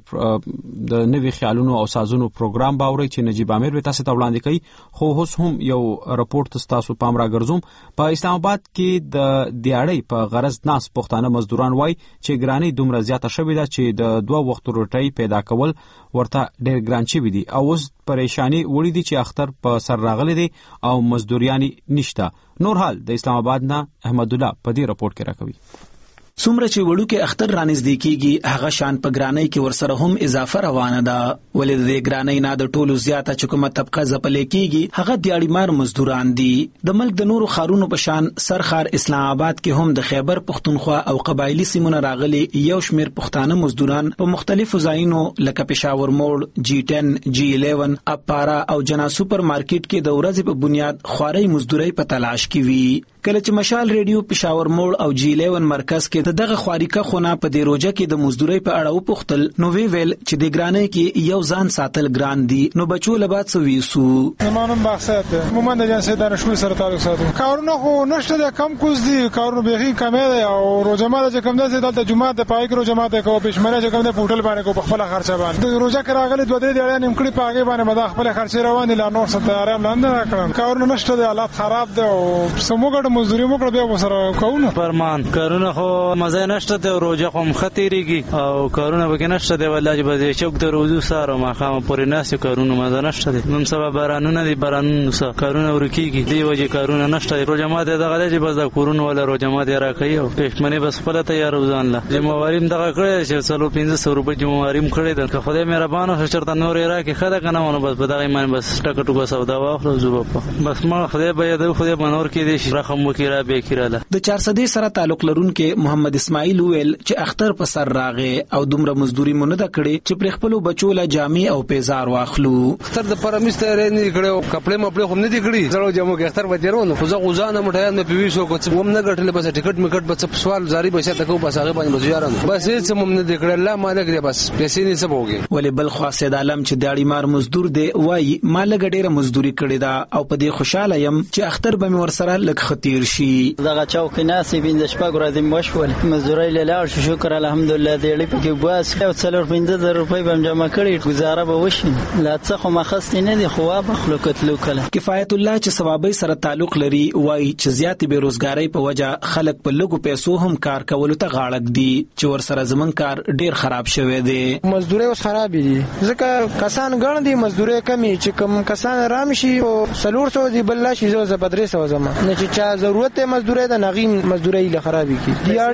نوې د نوې خیالونو او سازونو پروګرام باوري چې نجیب امیر به تاسو ته وړاندې کوي. خو اوس هم یو راپورټ تاسو پام را ګرځوم. په اسلام آباد کې د دیاړۍ په غرض ناس پښتانه مزدوران وای چې ګرانی دومره زیاته شوې ده چې د دوه وخت روټۍ پیدا کول ورته ډېر ګران شوی دي او اوس پریشانی وړي دي چې اختر په سر راغلي دي او مزدوریانی نشته. نور حال د اسلام آباد نه احمد الله په دې راپورټ کې راکوي. څومره چې وړو کې اختر رانږدې کیږي هغه شان په ګرانۍ کې ورسره هم اضافه روانه ده. ولې د ګرانۍ نه د ټولو زیاته چې کومه طبقه ځپلې کیږي هغه دیاړیمار مزدوران دي. د ملک د نورو خارونو په شان سرخار اسلام آباد کې هم د خیبر پښتونخوا او قبایلی سیمونو راغلي یو شمیر پښتانه مزدوران په مختلفو ځایونو لکه پېښور موړ، جی ټن، جی الیون، اپارا او جنا سوپر مارکیټ کې د ورځې په بنیاد خواري مزدوري په تلاش کې وي. کله چې مشال ریډیو پېښور موړ او جی الیون مرکز کې دغه خواریکه خونه په دې روزه کې د مزدوري په اړه وپوښتل نو وی ویل چې د ګرانۍ کې یو ځان ساتل ګران دي. نو بچو لبات سو ویسو زمونږ مقصد مومن د جنسي د رشوي سره تعلق ساتو. کارونه خو نشته د کم کوز دي، کارونه به کمې ده او روزه ما د کوم د دلته جمعه د پای کې روزه ما د کو پښمنه چې کوم د پورټل باندې کو په خپل خرچه باندې د روزه کې راغلي دوه درې ډېر نیمکړي پاګې باندې مده خپل خرچه روان لا نور څه تیارم لاندې کړم. کارونه نشته د حالات خراب ده او سموګړ مزدوري موږ بیا وسره کوو. فرمان کارونه خو مزه نشته د روزه خو مختیریږي او کارونه به نشته د ولادت به چوک د روزو سره ما خامه پورې ناس کارونه مزه نشته دي. نن سبا بارانونه دي بارانونه سره کارونه ورکیږي دی وجه کارونه نشته. روزه ما ته دغه چې بس د کورونه ولا روزه ما ته راکړي او پښمنه بس خپل تیار وزان له جمعواریم دغه کړی چې څلو پنځه سو روپۍ جمعواریم کړی ده. که خدای مهربان او چرته نور راکې خدای کنه ونه بس په دغه ایمان بس ټکټ کو سودا واخلو زوب بس ما خدای به د خدای بنور کې دي رقم وکیرا به کیراله. د چار سدې سره تعلق لرونکي محمد اسماعیل ویل چې اختر په سر راغې او دومره مزدوري مونږ نه کړې چې پر خپل بچو له جامې او پیزار واخلو. اختر د پرمیسته نه کړو کپڑے مپړې هم نه دي کړې زړو جمو کې اختر وځرو خو ځو ځانه مټیان نه پیوښو کو څه هم نه ګټلې بس ټیکټ میکټ بس سوال زاری بس تکو بس هغه باندې بزیاران بس هیڅ هم نه دي کړل. الله مالک دی بس پیسې نه سبوږي. ولې بل خو سید عالم چې داړي مار مزدور دی وای مالګ ډېره مزدوري کړې ده او په دې خوشاله يم چې اختر به مې ور سره لک خطیر شي. دغه چوک ناسې بین د شپږ ورځې مشول مزدوري لاله شکر الحمدلله دې لې پکې بس یو څلور پنځه زره روپۍ به جمع کړې گزاره به وشي. لا څه خو مخستې نه دي خو بخلو کتلو کله. کفایت الله چې ثوابي سره تعلق لري وای چې زیات بیروزګاری په وجه خلک په لګو پیسو هم کار کولو ته غاړک دي چې ور سره زمون کار ډیر خراب شوی دی. مزدوري اوس خراب دي ځکه کسان ګڼ دي مزدوري کمی چې کم کسان رام شي او سلور سو دي بل شي زو زبدري سو زما نه چې چا ضرورت مزدوري د نغیم مزدوري له خرابي کی دیاړي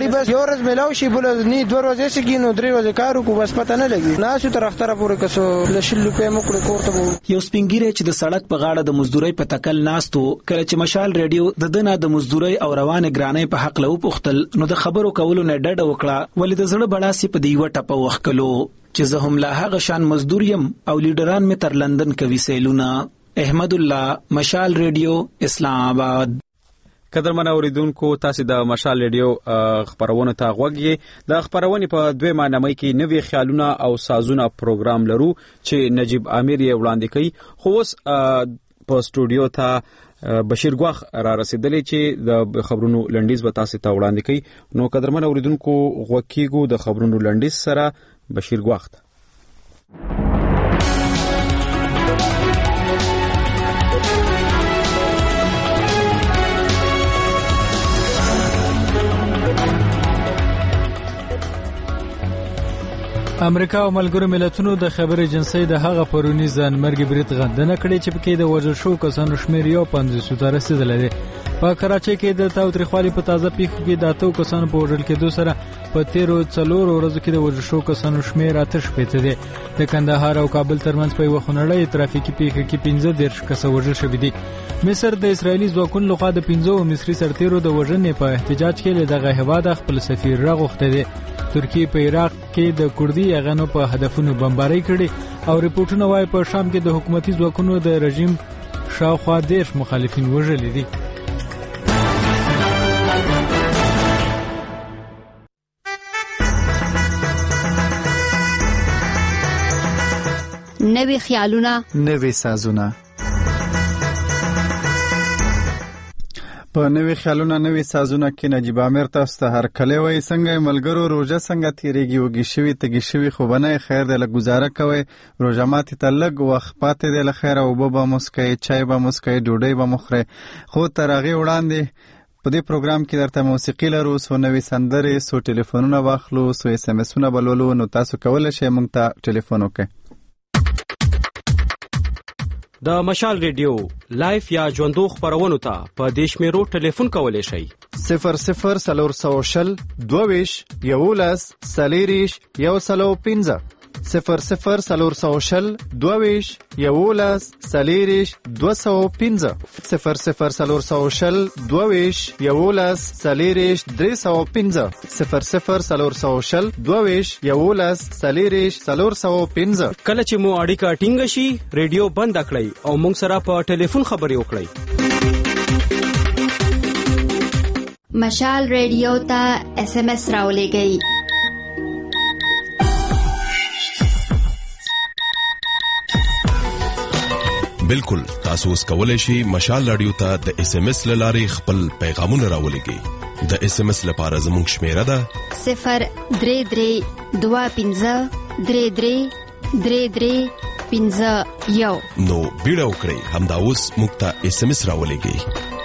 دی بس یو ورځ ملاو شي بل نه دوه ورځې سګي نو درې ورځې کار وکړو بس پته نه لګي ناسو تر اختره پورې کسو لشل په مکړه کوړه یو سپینګیره چې د سړک په غاړه د مزدوري په تکل ناستو کله چې مشال ریډیو د دنه د مزدوري او روانه ګرانۍ په حق لو پختل نو د خبرو کولو نه ډډه وکړه ولې د زړه بڑاسي په دیوه ټپه وښکلو چې زه هم لا هغه شان مزدور یم او لیډران می تر لندن کوي سیلونه. احمد الله، مشال ریډیو، اسلام آباد. قدرمن اوریدونکو، تاسو د مشال ریډیو خبرونه ته غوږ یې. د خبرونه په دویمه نامه کې نوې خیالونه او سازونه پروګرام لرو چې نجیب امیر یې وړاندې کوي. خو اوس په سټوډیو ته بشیر ګواخ را رسیدلی چې د خبرونو لنډیز به تاسو ته وړاندې کوي. نو قدرمن اوریدونکو، غوږ کیږو د خبرونو لنډیز سره بشیر ګواخ. امریکا او ملګرو ملتونو د خبري جنسي د هغه پرونی ځانمرګي برید غندنه کړې چې پکې د وژل شو کسانو شمیر یو پنځوس ته رسیدلی دی. په کراچۍ کې د تاوتریخوالي په تازه پیښو کې د اتو کسانو په وژل کېدو سره په تیرو څلورو ورځو کې د وژل شو کسانو شمیر اته شپېته دی. د کندهار او کابل ترمنځ په یو خونړۍ ترافیکي پیښه کې پنځه دېرش کسه وژل شوي دي. مصر د اسرایلی ځواکونو لخوا د پنځو مصري سرتیرو د وژنې په احتجاج کې له دغه هیواد خپل سفیر راغوښته دی. ترکیه په عراق کې د کردي یغنو په هدفونو بمباري کړي او ریپورتونه وايي په شام کې د حکومتي ځواکونو د رژیم شاوخوا دېرش مخالفین وژلي دي. نوې خیالونه، نوې سازونه. په نوې خیالونه نوې سازونه کې نجیب امیر تاسو ته هر کله وایي څنګه ملګرو روزه څنګه تیریږي وږي شوي تږي شوي خو بنه خیر دی له گزاره کوي روزه ماتې ته لږ وخت پاتې دی له خیره اوبه به مسکئ چای به مسکئ ډوډۍ به مخورئ خو تر هغې وړاندې په دې پروګرام کې درته موسیقي لرو څو نوې سندرې څو ټلیفونونه واخلو څو ایس ام اسونه به لولو نو تاسو کولی شئ موږ ته ټلیفون وکړئ. د مشال ریډیو لایف یا ژوندو خبرونو ته په دې شمیرو ټلیفون کولی شئ. صفر صفر څلور سوه شل دوه ویشت یولس څلېرویشت یو سلو پنځه صفر صفر څلور سوه شل دوه ویشت یولس څلېرویشت دوه سوه پنځه صفر صفر څلور سوه شل دوه ویشت یولس څلېرویشت درې سوه پنځه صفر صفر څلور سوه شل دوه ویشت یولس څلېرویشت څلور سوه پنځه. کله چې مو اړیکه ټینګه شي ریډیو بند کړئ او موږ سره په ټلیفون خبرې وکړئ. مشال ریډیو ته ایس ایم ایس راولېږئ. بالکل تاسو اوس کولای شئ مشال رادیو ته د اس ام اس لارې خپل پیغامونه راولېږئ. د اس ام اس لپاره زموږ شمیره ده صفر درې درې دوه پنځه درې درې درې درې پنځه یو. نو بیړه وکړئ همدا اوس موږ ته اس ام اس راولېږئ.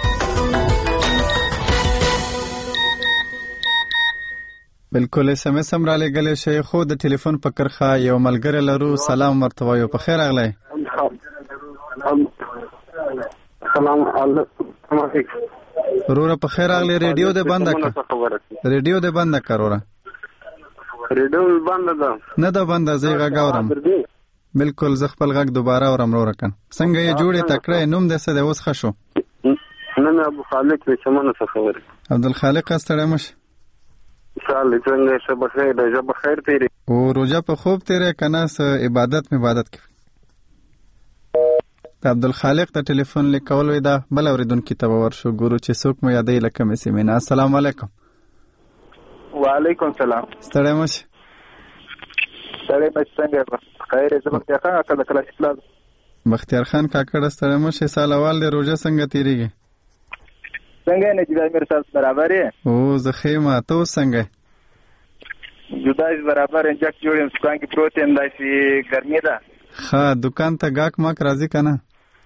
بالکل اس ام اس هم را لګلې شي خو د ټلیفون په کرخه یو ملګری لرو. سلام ورته وایو. په خیر راغلی. سلام علیکم. وروره په خیر راغلی. ریډیو دې بند کړه. ریډیو دې بند کړه وروره. ریډیو بند ده نه ده بند. زه غږ اورم. بالکل زه خپل غږ دوباره اورم وروره کنه. څنګه یې جوړې تکړه نوم دې څه دی اوس ښه شو؟ نه ابو خالق دې چمنه څه خبره. عبدالخالق ستړی مش سال څنګه شه بخیر ده جب بخیر تیری او روزه په خوب تیرې کنه س عبادت می عبادت کی. عبدالخالق ته ټلیفون لیکول وی دا بل اوریدونکو ته ورشو ګورو چې څوک مو یادې لکه مې سیمه. السلام علیکم. وعلیکم السلام. ستړی مش ستړی مش څنګه خیر زه بختیار خان کله کله شپلا بختیار خان کاکړ ستړی مش سالوال دی روزه څنګه تیریږي؟ څنګه نه جدا میر صاحب برابر یې او زه خیمه ته څنګه جداش برابر انجک جوړم سکان کې پروتین داسي ګرمي ده. ها دکان ته گاک ماک راځي کنه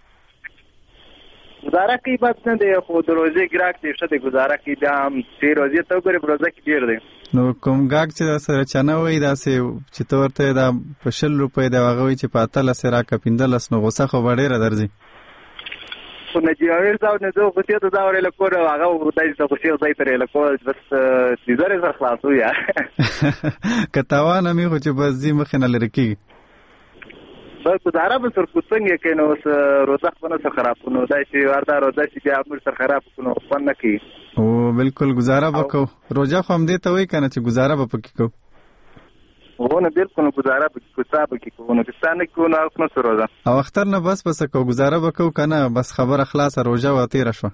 گزاره کی بات نه دی خو د روزي ګراک ته شته گزاره کی دا سی روزي ته ګوري روزه کې ډیر دی. نو کوم گاک چې سره چنه وای دا سه چې تورته دا په شل روپۍ دا هغه چې په اتل سره کا پیندلس نو غوسه خو وړه را درځي. خو نجیب امیر صاحب نه زه خو ته ته دا ورل کور هغه ودای څه خو څه ځای ترې لکه بس دې زره سره خلاصو یا کتاوانه می خو چې بس زی مخ نه لری کی بس گزاره به سر کوڅنګ کې نو روزه خپل سره خراب کونو دای چې ورته روزه چې امیر سره خراب کونو خپل نه کی او بالکل گزاره وکاو روزه خو هم دې ته وای کنه چې گزاره به پکې کو ونه بالکل گزاره به کوڅه به کې کوونه کسانه کو نه خپل سره روزه او اختر نه بس بس کو گزاره وکاو کنه بس خبره خلاص روزه و تیر شو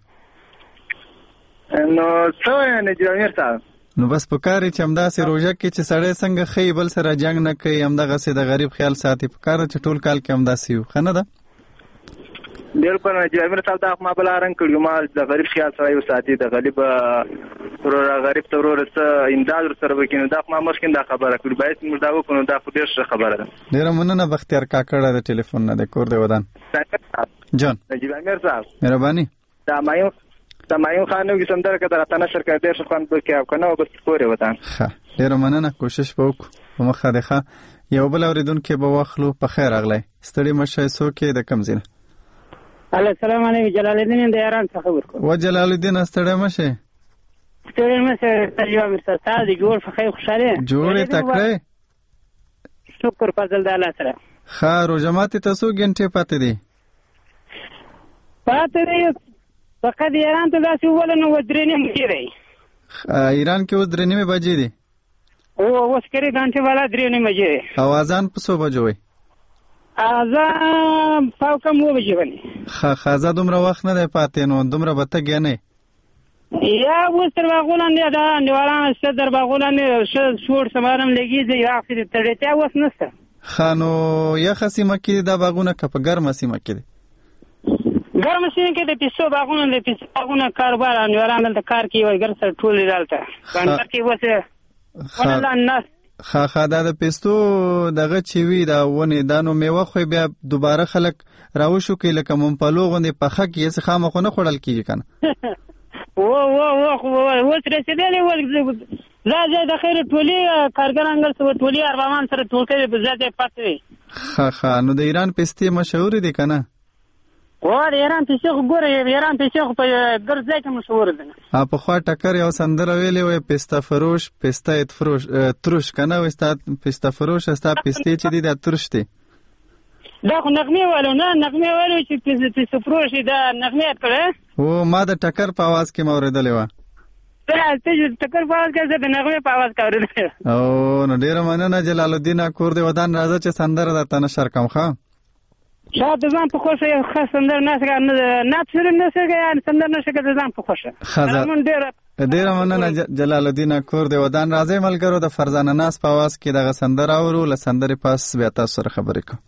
نو څه نه جوړ صاحب نو بس پکاري چې همدا سي روزه کې چې سړی څنګه خې بل سره جنگ نه کوي همدغه سي د غریب خیال ساتي پکاره چې ټول کال کې همدا سي خنه ده بالکل نه جوړ صاحب دا ما بل رنګ کړو ما د غریب خیال سره ساتي د غریب ورور غریب ته ورور څه امداد سره وکینو دا ما مشکل دا خبره کړو باید موږ دا وکړو دا خو ډېر خبره ده ډېر مننه بختیار کاکړه د ټلیفون نه د کور دی ودان جان نجیب امیر صاحب مهرباني دا مایو تمایون خانو کې سندره کې درته نشر کړ ډېر خوان به کې او کنه بس کورې ودان ښه ډېر مننه کوشش وکړو په مخه ده یو بل اوریدونکو به واخلو په خیر اغلی ستړي مشه سو کې د کم زینه السلام علیکم جلال الدین د ایران څخه ورکو و جلال الدین ستړي مشه ستړي مشه تجربه مرسته تاسو جوړ په خیر خوشاله جوړې تکړه شکر فضل د الله سره ښه روزمات تاسو غنټه پاتې دي پاتې دي فقط ایران ته داسې وویل نو درې نیمې بجې دی ایران کې اوس درې نیمې بجې دي او اوس کرې ګنټې والا درې نیمې بجې دی او اذان په څو بجو وي اذان په کم اوه بجې باندې ښه ښه دومره وخت نه دی پاتې نو دومره به تګ نه یا اوس تر باغو لاندې دا انډیوالان شته در باغو لاندې ښه شور سمارم لګېږي یو اخر تړېتیا اوس نشته ښه نو یخه سیمه کې دا باغونه که په ګرمه سیمه کې دي ګرمه سیمه کې د پیسو باغونه د پیسو باغونه کاروبار انډیوالان دلته کار کوي وایي سره ټول دلته کانټر کې اوس ولله الناس ښه ښه دا د پیستو دغه چې وي دا ونې دا نو میوه خو بیا دوباره خلک راوشو کوي لکه ممپلو غوندې پخه کړي څه خامخو نه خوړل کېږي که نه او او او اوس رسېدلی زه زه د خیر ټولي کارګر انګل سره ټولي اربامان سره ټول کوي په ځای ځای پاتې وي ښه ښه نو د ایران پستې مشهورې دي که نه او د ایران پیسې خو ګوره ایران پیسې خو په ګرځ ځای کې مشهور دي پخوا ټکر یو سندره ویلې وایي پسته فروش پسته ات فروش تروش که نه وایي ستا پسته فروش ستا پستې چې دي دا تروش دي دا خو نغمې ویلو نه نغمې ویلو چې پسته فروش دا نغمې یاد کړی او ما د ټکر په اواز کې مې اورېدلې وه ته ټکر په اواز کې زه د نغمې په اواز کې اورېدلې او نو ډېره مننه جلال الدین کور دی ودان راځه چې سندره درته نشر کړم ښه شاید د ځان په خوښه یو ښه سندر نسګه نعت شریف نسګه یا سندر نسګه د ځان په خوښه ډېره مننه جلال الدین کور دی ودان راځئ ملګرو د فرزانه ناز په اواز کې دغه سندره اورو له سندرې پس بیا تاسو سره خبرې کوو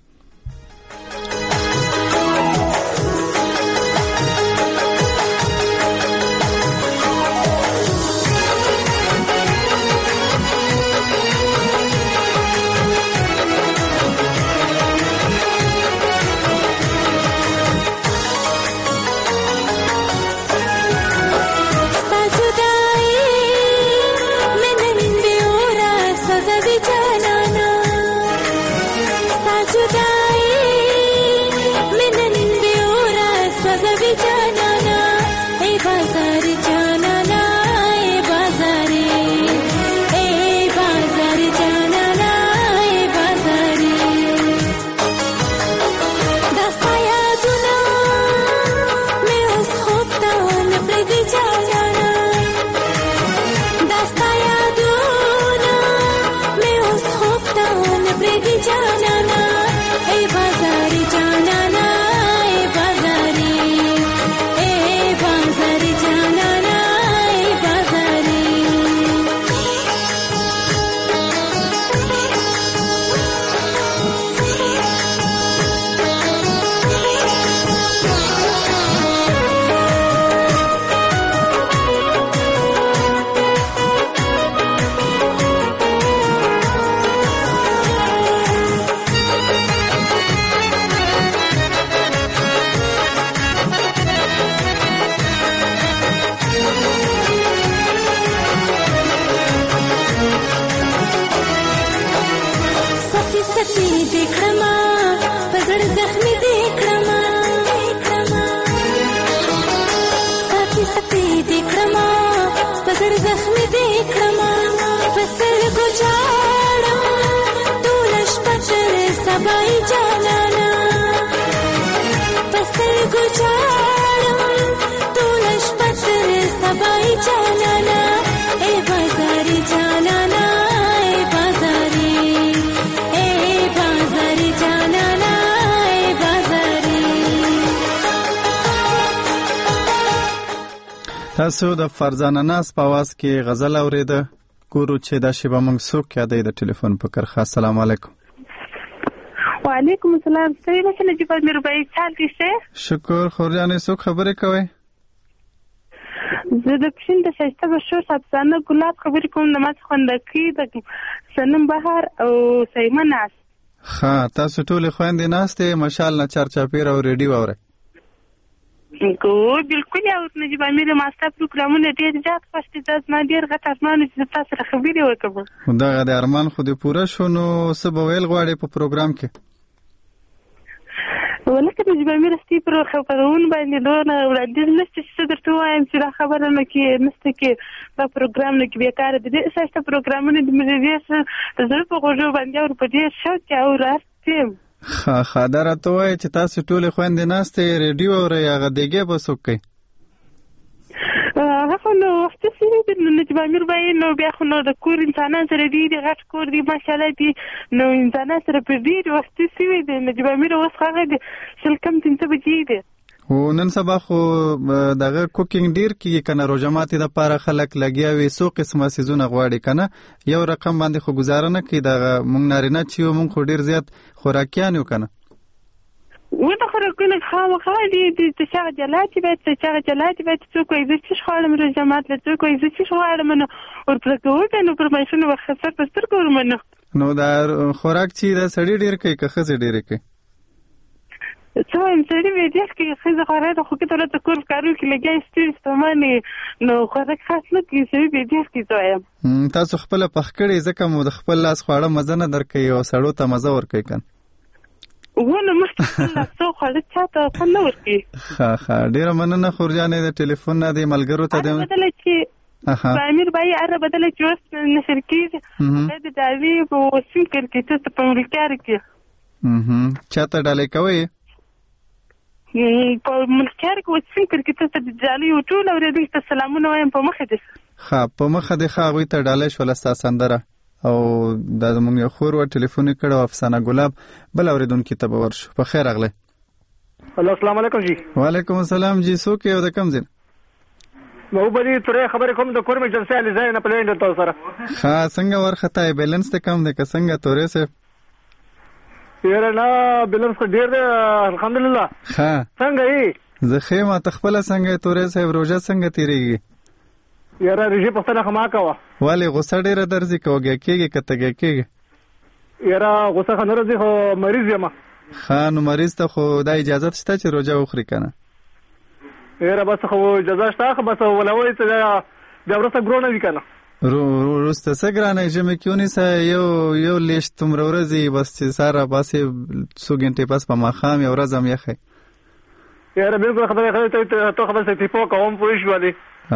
जाना ना ए बाजारी जाना ना ए बाजारी تاسو د فرزانه ناس په आवाज کې غزل اوریده ګورو چې دا شی به موږ څوک یادې د ټلیفون په کرخه. السلام علیکم. وعلیکم السلام. څنګه یې نجیب امیر بای چال دي شه؟ شکر. خورجانې څوک خبرې کوي؟ زه د پښین د شایسته بشور افسانه ګلاب خبرې کوم. د ماته خوندکې د سنم بهار او سیمه ناس. ها تاسو ټول خويندې ناشته مشال نه چرچاپیر او ریډیو اوري. کو بالکل او نجیب امیر ماستا پروګرامونه ډیر زیات خوښ دي. ما ډیر غټ ارمان چې تاسو سره خبرې وکړم. دا غد ارمان خو دې پوره شو نو سبا ویل غواړي په پروګرام کې. ولکه نجیب امیر ستې پر خبرون باندې دونه وړاندیز نشته چې درته وایم چې دا خبره نه کې نشته کې دا پروګرام نه کې بیکار دي. د اساسه پروګرامونه د مې سره زړه په غوږو باندې او په دې شوق او راستم. خا خادر ته وای چې تاسو ټول خويندې ناشته ریډیو اوري هغه دیګه بسوک کوي. هغه نو وخت سره د نجیب امیر بای نو بیا خو نو د کور انسانان سره دی د غټ کور دی ماشاءالله دی نو انسانان سره په ډیر وخت سره دی نجیب امیر اوس هغه دی شل کم تنته بجې دی. او نن سبا خو دغه کوکینګ ډیر کیږي کنه روزماتي د پاره خلک لګیا وي سو قسمه سيزونه غواړي کنه یو رقم باندې خو گزاره نه کوي دغه مونږ نارینه چې مونږ خو ډیر زیات خوراکيان یو کنه وته خوراکونه خامخا دي د څنګه جلاتي به څنګه جلاتي به څوک یې چې خاله مر جماعت له څوک یې چې خاله منه او پرګو نو پر ماشینو وخت پر ستر ګورمنه نو دا خوراک چې دا سړی ډیر کوي که خزه ډیر کوي څو هم سړی وی دي چې خزه خاله د خو کې ته له کور کارو کې لګي ستې ستمانه نو خوراک خاص نه کې سړی وی دي چې زایم تاسو خپل پخکړې ځکه مو د خپل لاس خواړه مزه نه درکې او سړو ته مزه ورکې کن ونه مخکې څو خاله چاته فن ورکی. ها ها ډیر مننه خورجانې د ټلیفون نه دی ملګرو ته دی بدل چې امیر بای اره بدل چې اوس نشر کیږي د داوی په وسیم کې ته په امریکا کې اها چاته ډالې کوي په امریکا کې وسیم کې ته د ډالې او ټول اورېدل ته سلامونه وایم په مخه دي. ها په مخه دي خاوي ته ډالې شول ساسندره او دا زمونږ یو خور و ټلیفون کړو افسانه ګلاب بل اوریدونکو ته به ورشو. په خیر اغله. السلام علیکم جی. وعلیکم السلام جی. څوک یو د کم ځین؟ مو بری ترې خبرې کوم د کورمې جلسه علي ځای نه پلان درته سره. ها څنګه ورخته بیلانس ته کم ده که څنګه تورې سه؟ یاره نه بیلانس ډیر ده الحمدلله. ها څنګه یې؟ زه خیمه تخپل څنګه تورې سه روزه څنګه تیریږي؟ یاره رژې پښتنه خما کاوه والی غوسه ډیره درځي کوګه کېږي کتهګه کېږي یاره غوسه خنه راځي خو مریض یم خان مریض ته خو دا اجازه شته چې روزه وخوري کنه یاره بس خو اجازه شته خو بس ولوي ته بیا ورسته ګرونه وی کنه رو ورسته سګرانه جمع کیونی سه یو یو لیش تم ورځي بس چې ساره باسه څو غنټه پس په ماخام یو ورځ هم یخه یاره بالکل خبره خبره ته خبره ته په کوم پوښ والی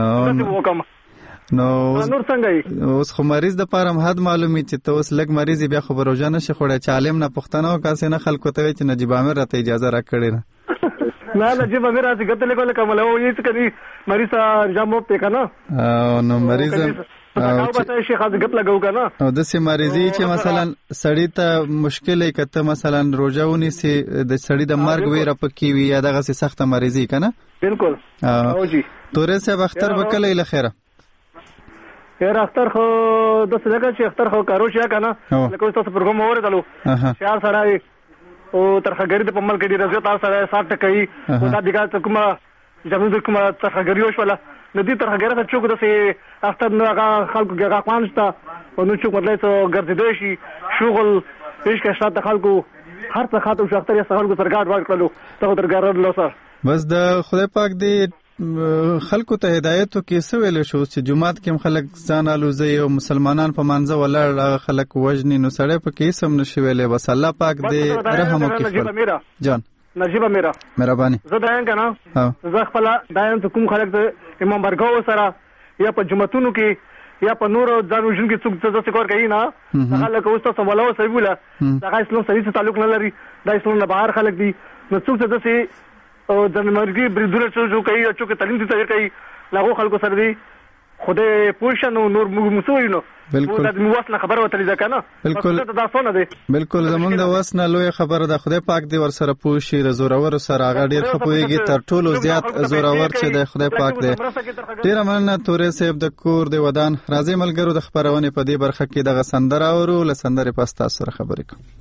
نو اوس خو مریض د پاره هم حد معلومي چې ته اوس لګ مریض بیا خو روزه نشي خوړې چې عالم نه پښتنه او کاسه نه خلکو ته چې نجیب امیر راته اجازه راکړي نه نه نجیب امیر راځي ګټه لیکل کوم له وې چې کدي مریض جامو په کنه او نو مریض او به شیخ از ګټ لګاو کنه او د سي مریضي چې مثلا سړی ته مشکل کته مثلا روزه ونی سي د سړی د مرګ ویره پکې وي یا دغه سي سخت مریضي کنه بالکل او جی تورې صاحب اختر وکړې لخيره یار اختر خو د څه لګا چې اختر خو کارو شیا کنه لکه تاسو پروګرام اوریدلو شهر سره او ترخګری د پمل کې دی راځي تاسو سره سات کوي او دا دغه کومه زموږ کومه ترخګری وشوله ندی ترخګری ته چوک د سي اختر نو هغه خلکو هغه قانشته او نو چوک مطلب ته ګرځیدل شي شغل هیڅ کا شاته خلکو هر څه خاطر شو اختر یې خلکو سرګاډ ورکړلو ته درګار لو سر بس د خدای پاک دی خلکو ته هدایت کې څه ویل شو چې جمعات کې خلک ځان الوزي او مسلمانان په منځه ولاړ خلک وژني نو سړی په کې سم نشي ویلې بس الله پاک دې رحم وکړي جان نجیب میرا مهرباني زه دایم کنه زه خپل دایم کوم خلک امام برګاو سره یا په جمعتونو کې یا په نور ځانو جن کې څوک څه څه کار کوي نه هغه له اوسه سوالو سوي ولا دا اسلام سړي تعلق نه لري دا اسلام نه بهر خلک دي نو څوک څه څه او د مرګي بریدونه چې کوي او چې تعلیم دي ته کوي لاغو خلکو سره دي خوده پوښنو نور موږ مسوي نو بالکل دا د وسنه خبره وتلی ده کنه بالکل دا څونه دی بالکل زمونږ د وسنه لوی خبره ده خدای پاک دې ور سره پوه شي د زورور سره هغه ډیر خپويږي تر ټولو زیات زورور چې د خدای پاک دی. ډیر مننه تورې صاحب د کور د ودان راځي ملګرو د خبرونه په دې برخه کې دغه سندره اورو له سندره پاستا سره خبرې کوم.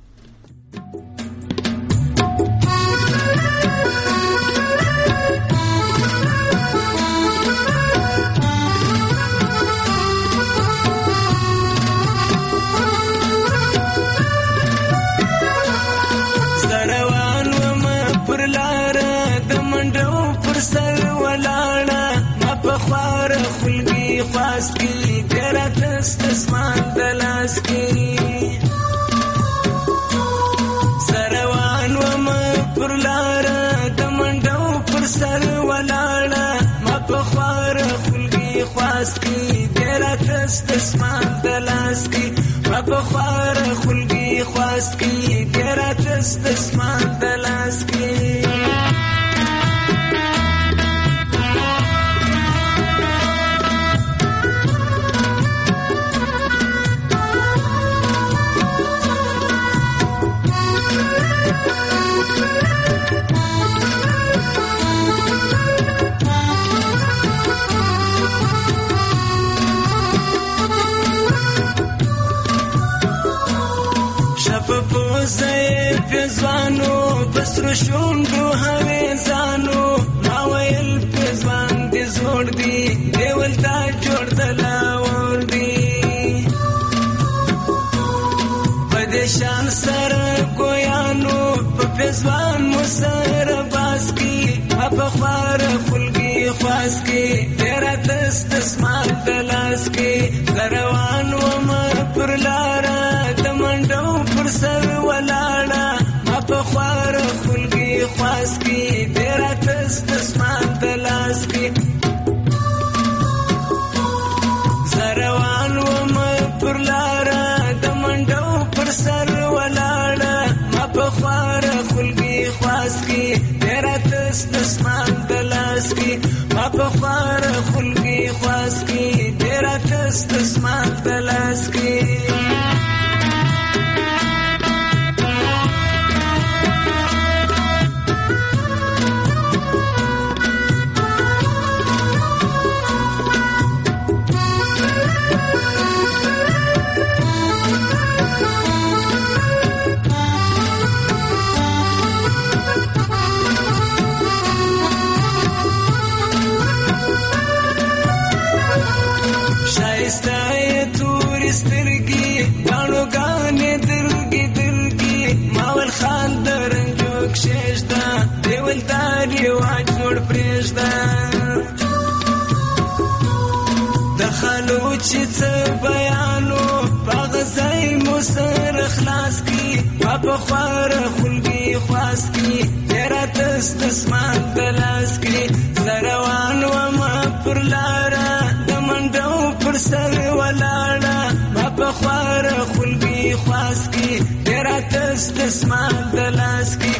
سر ولاړه ما په خوار خلګي خاص کی تیرا دست اسمان دلاس کی سروان و ما پر لاره د منډو پر سر ولاړه ما په خوار خلګي خاص کی تیرا دست اسمان دلاس کی ما په خوار خلګي خاص کی تیرا دست اسمان دلاس کی زه پزوانو بسرو شوندو هویزانو ما ویل پزوان دې زوړ دی دیول تا جوړ دلا ور دی پدشان سره ګویانو په پزوان مو سره باس کی په خوار خلګي خاص کی تیرا دست اسمان دلاس کی زروان و مر پر لارا د منډو پر سر ولاړه ما په خوار خلګي خاص کی تیرا دست اسمان دلاس کی زروان و مر پر لارا د منډو پر سر ولاړه ما په خوار خلګي خاص کی تیرا دست اسمان دلاس کی ما په خوار خلګي خاص کی تیرا دست اسمان دلاس کی چې څه بیانو باغزای مو سر خلاص کی په خوار خلګي خاص کی تیرا دست اسمان دلاس کی زروان و ما پر لارا د منډو پر سر ولاړه په خوار خلګي خاص کی تیرا دست اسمان دلاس کی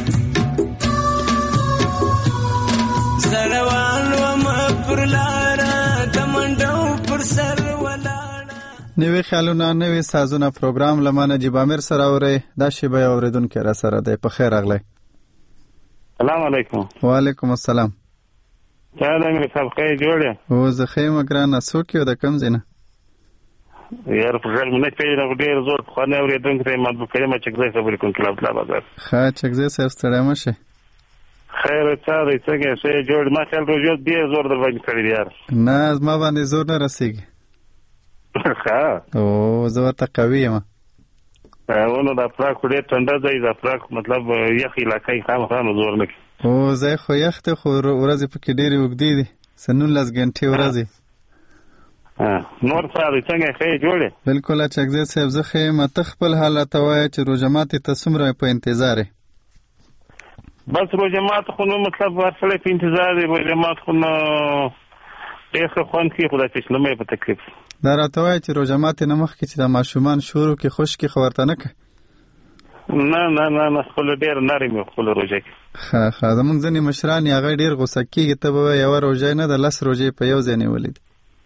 زروان و ما پر لارا د منډو پر سر نوې خیالونه نوې سازونه پروګرام لمانه جیب امیر سره اوري دا شی به اوریدونکو را سره دی په خیر اغلی. السلام علیکم. وعلیکم السلام. چا د امیر صاحب خیر جوړه او زه خیم ګرانه څوک یو د کم زینه یار په ځل نه پیژنم ډیر زور خو نه اوریدونکو ته مطلب کلمه چې ځای خبرې کوم کلاب لا بازار ښه چې ځای صاحب ستړی مشه خیر چا دې څنګه شي جوړ ما خپل روز ډیر زور در باندې کړی یار نه ما باندې زور نه رسیږي ښه او زه ورته قوي یم ونه دا پراک ډېر ټنډه دی دا پراک مطلب یخ علاقه یې خامخا زور نه کوي او ځای خو یخ دی خو ورځې پکې ډېرې اوږدې دي څه نولس ګنټې ورځې نور څه دی څنګه ښه جوړې بلکل اچکزی صاحب زه ښه یم ته خپل حالت وایه چې روژه ماتې ته څومره په انتظار یې بس روژه مات خو نو مطلب هر سړی په انتظار دی روژه مات خو نو ډېر ښه خوند کوي خو دا چشلمه یې په تکلیف دا راته وایه چې روژه ماتې نه مخکې چې دا ماشومان شور وکړي خوشکې خو ورته نه کوې نه نه نه نه خپله ډېر نرم یم خپله روژه کې ښه ښه زموږ ځینې مشران یې هغه ډېر غوسه کېږي ته به وایې یوه روژه نه ده لس روژې په یو ځای نیولې دي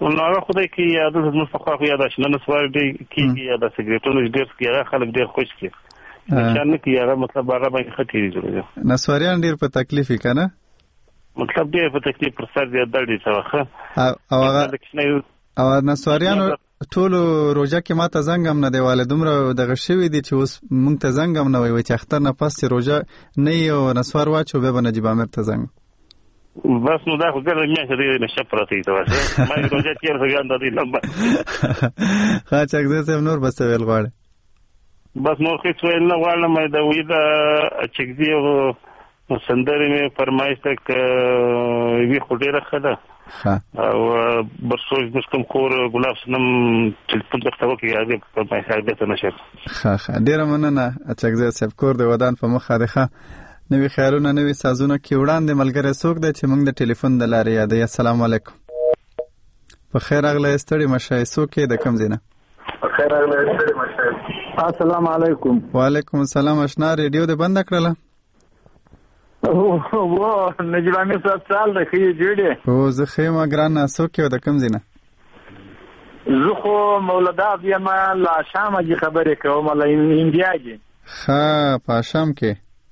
نو هغه خدای کې یا د زموږ په خوا یا د شنه سوال دی کې یا د سیګریټونو ډېر کې هغه خلک ډېر خوش کې نشانه کې هغه مطلب هغه باندې خطرې جوړوي نسواريان ډېر په تکلیف کنه مطلب ډېر په تکلیف پر سر دی دړې څوخه او هغه او نسواريان ټول روزه کې ماته زنګ هم نه دی والي دومره دغه شوی دی چې اوس مونږ ته زنګ هم نه وي چې اختر نه پس روزه نه یو نسوار واچو به نجیب امیر ته زنګ بس نو دا خو ګرځي مې چې دې نشه پراته دی تاسو ما روزه تیر ځګان د دې نمبر ها چې زه نور بس ویل غواړم بس نور هیڅ ویل نه غواړم مې دا وې دا چې دې سندرې مې فرمایش تک وی خو ډیره خده او برسوج مسکم کور ګلاب سنم ټلیفون درته وکړي هغه په ما حساب ته نشه ښه ښه ډیره مننه چې زه سب کور د ودان په مخه ده نوې خیالونه نوې سازونه کې وړاندې ملګری څوک دی چې موږ د ټلیفون د لارې یادوي السلام علیکم په خیر راغلی ستړي مشه څوک یې د کوم ځای نه په خیر راغلی ستړي مشه السلام علیکم وعلیکم السلام اشنا ریډیو دې بنده کړله او نجیب امیر صاحب سال د خې جوړې او زه خې ما ګران څوک یې د کوم ځای نه زه خو مولدا یم لا شام کې خبرې کوم له انډیا کې ښه په شام کې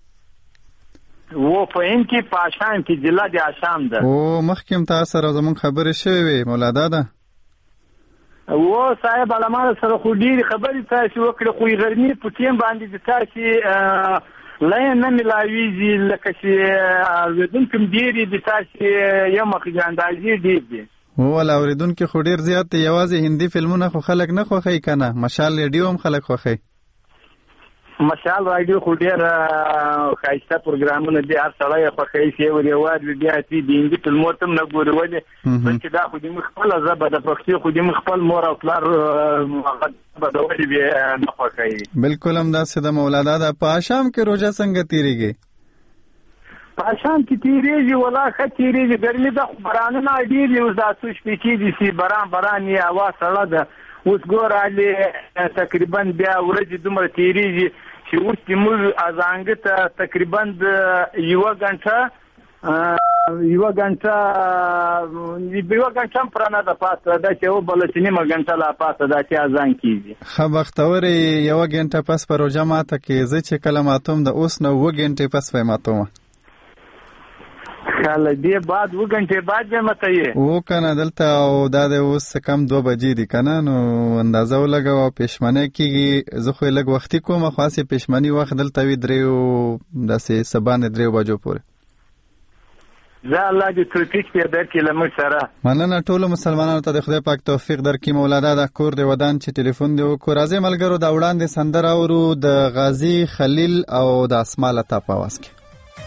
و په ان کې پاشان کې ضلع د آشام ده او مخکیم تاسو سره زمون خبرې شوې وي مولادا ده و صاحب علامه سره خو ډېری خبرې تاسو وکړه خو غرمې په تیم باندې د تاسو لاین نه ملاویږي لکه چې اوریدونکو ډېری د تاسو یو مخګاندازي ډېر دي ولا اوریدونکو خو ډېر زیات یوازې هندي فلمونه خو خلک نه خوښي کنه مشال ریډیو هم خلک خوښي مشال رادیو خو ډېر خاصه پروګرامونه دي هر سړی خوښي شي ورې واد بیا چې د هندي فلمو تم نه ګوري ولې چې دا خو د خپل زبر د پښتو خو د خپل مور او پلار بدولې به نه خوښي بالکل هم دا سده مولادا د پاشام کې روزه څنګه تیریږي پاشام کې تیریږي ولا خطرېږي ګرمي د برانه ډېر یو ذاتو شپې دي سي بران بران یې اوا سره ده اوس ګور علي تقریبا بیا ورځې دومره تیریږي چې اوس موږ ازانګ ته تقریبا یو غنټه یو غنټه یو غنټه پرانه ده پاتې دا چې و بل چې نیمه غنټه لا پاتې دا چې ازان کیږي خبختوري یو غنټه پس پر روزه ماته کې زه چې کلماتوم د اوس نو و غنټه پس وای ماتوم خاله دې بعد و غنټه بعد به مته یې و کنه دلته او دا د اوس کم دو بجې دي کنه نو اندازه ولګاو پښمنه کیږي زه خو لږ وختي کوم خاصه پښمنی وخت دلته وی دریو داسې سبانه دریو بجو پورې زه الله دې توفیق پیدا کړي لمر سره مننه ټول مسلمانانو ته د خدای پاک توفیق درکړي مولانا د کور دی ودان چې ټلیفون دی وکړ راځي ملګرو دا وړاندې سندره اورو د غازی خلیل او د اسماء لتا په واس کې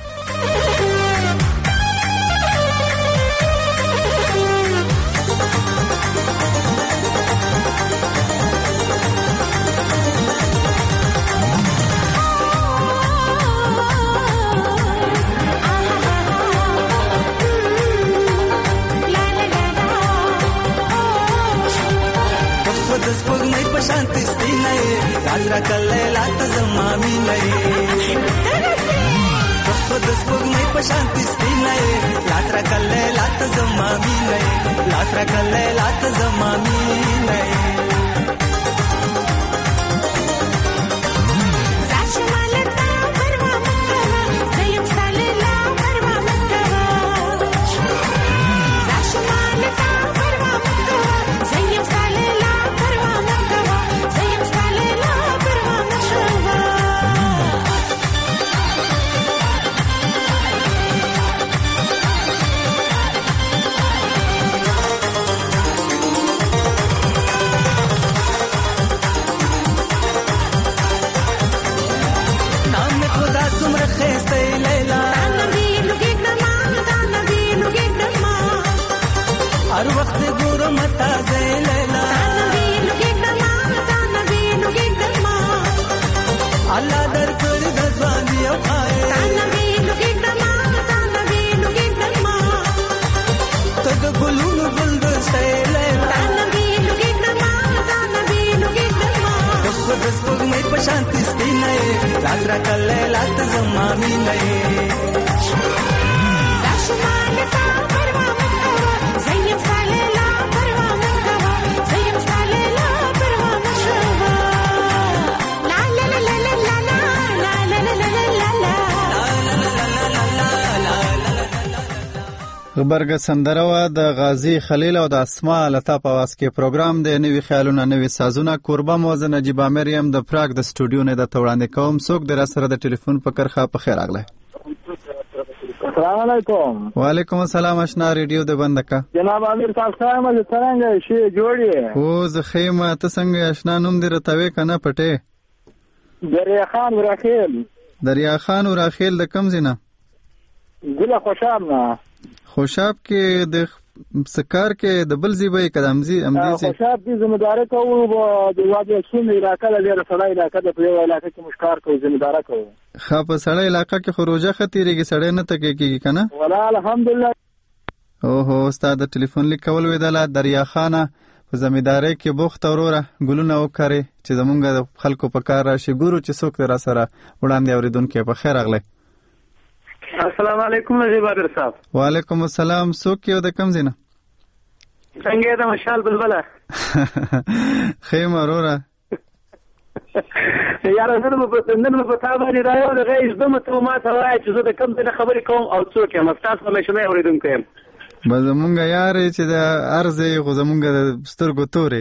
کله لات زمامي نه خود سپوږمۍ په شانتي سپینه لات را کله لات زمامي نه لات را کله لات زمامي نه हर वक्त गुरु मता ज़ैलना नबी लुगे दमा नबी लुगे दमा अल्लाह दर कर दजवानी खाए नबी लुगे दमा नबी लुगे दमा तद गुलून गुल्द ज़ैलना नबी लुगे दमा नबी लुगे दमा खुद खुद में पशांति स्थिने लाद्रा कले लात ज़मामी नहीं साशुमान सा परवा غبرګه سندره وا د غازی خلیل او د اسماء لتا په واس کې پروګرام د نوي خیالونه نوي سازونه کوربه موزه نجیب امریم د پراګ د سټوډیو نه د توړاندې کوم څوک در سره د ټلیفون په کرخه په خیر اغله. السلام علیکم. وعلیکم السلام. آشنا ریډیو د بندکا جناب امیر صاحب څنګه څنګه شي جوړی او زه خیمه ته څنګه آشنا نوم دې رتوي کنه پټه دریا خان وراخیل. دریا خان وراخیل د کم زینه ګله خوشاب نه خوشاب کې د سکار کې د بل زیبې قدمزي امدي سي خوشاب دي ذمہداري کوو د وادي شین علاقې له لري سړی علاقې د په علاقې کې مشکار کوي ذمہداري کوو خا په سړی علاقې کې خروجه خطرېږي سړی نه تکي کیږي کنه ولا الحمدلله. او هو استاد ټلیفون لیکول ویدله دریا خانه په ذمہداري کې بوخت اوروره ګلونه وکړي چې زمونږ د خلکو په کار راشي ګورو چې څوک در سره وړاندې اوریدونکو په خیر اغله. السلام علیکم نجیب امیر صاحب. وعلیکم السلام. څوک یو د کم زینه څنګه د مشال بلبله خیمه وروره یاره نن مو په نن مو په تابع دی رايو د غیز دمه ته ما ته وایي چې زه د کم څه خبرې کوم او څوک یم تاسو مې شمه اوریدونکو یم به زمونږ یارې چې د ارزې خو زمونږ د سترګو تورې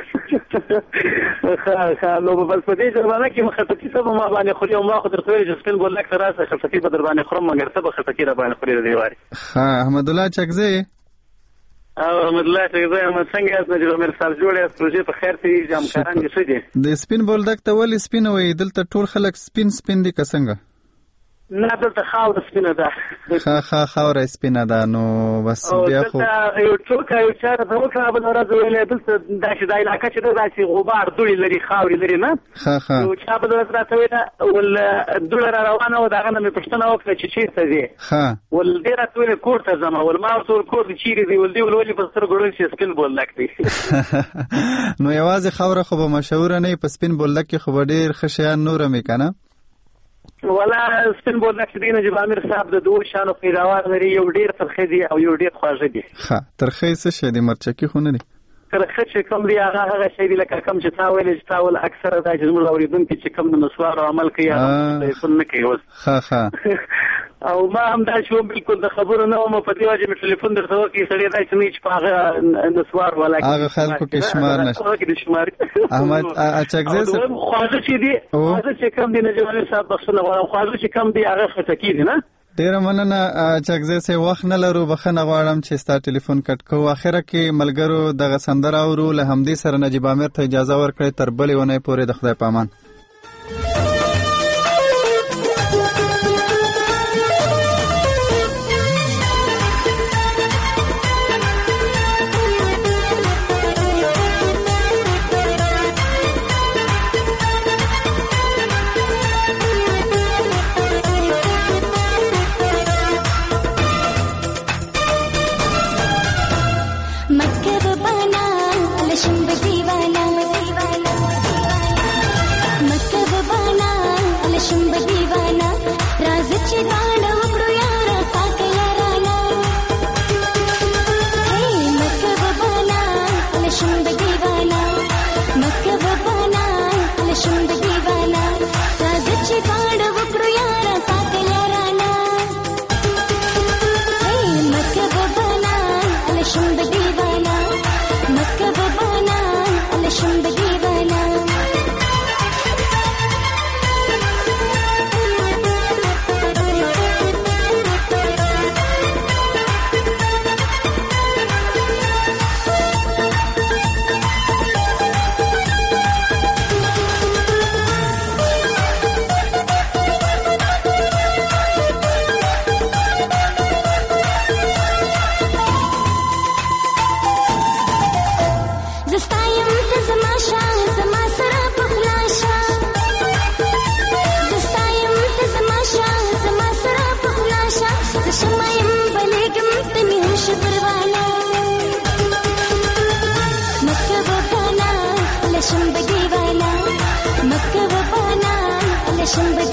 ښه ښه نو بس په دې ځمانه کې مخططي څه ما باندې خوري او ما خو درته ویل چې سپین بولک راځه خططي به در باندې خورم مګر څه به خططي را باندې خوري دی واري. ښه احمد الله چکزی او احمد الله چکزی هم څنګه یاست نجیب امیر صاحب جوړه پروژه په خیر تي جامکاران دي څه دي د سپین بولدک ته ولې سپین وې دلته ټول خلک سپین سپین دي که څنګه نه دلته خاور سپینه ده ښه ښه خاوره سپینه ده نو بس بیا خو دلته یو ټوک یو چاره ته وکړه بل ورځ ویلې دلته داسې د علاقه چې ده داسې غبار دوړې لري خاورې لري نه ښه ښه یو چا بل ورځ راته ویله ول دوړه را روانه وه د هغه نه مې پوښتنه وکړه چې چېرته ځې ښه ول دې راته ویلې کور ته ځم ول ما ورته ویل کور دې چیرې دی ول دې ول ولې په سترګو ړوند چې سپین بولدک دی نو یوازې خاوره خو به مشهوره نه په سپین بولدک کې خو به ډېر ښه شیان نور هم که نه ولا سپین بولدک چې دی نجیب امیر صاحب د دوه شانو پیداوار لري یو ډېر ترخه دي او یو ډېر خواږه دي. ښه ترخه څه شی دی مرچکي خو نه دي ترخه چې کوم دی هغه هغه شی دی لکه کوم چې تا ویل چې تا ول اکثره دا چې زموږ اورېدونکي چې کوم د نسوارو عمل کوي هغه ټلیفون نه کوي اوس ښه ښه او ما هم دا چې بالکل د خبرو نه وم په دې وجه مې ټلیفون درته وکړي سړی دا چې نه چې په هغه نسوار ولا هغه خلکو کې شمار نشته احمد اچکزی خواږه چې دی خواږه چې کوم دی نجیب امیر صاحب بخښنه غواړم خواږه چې کوم دی هغه خټکي دي نه ډیره مننه چکزی سه وخت نه لرو بخښنه غواړم چې ستا ټلیفون کټ کوو اخره کې ملګرو دغه سندره اورو له همدې سره نجیب امیر ته اجازه ورکړئ تر بلې ونې پورې د خدای په امان. Shambhadi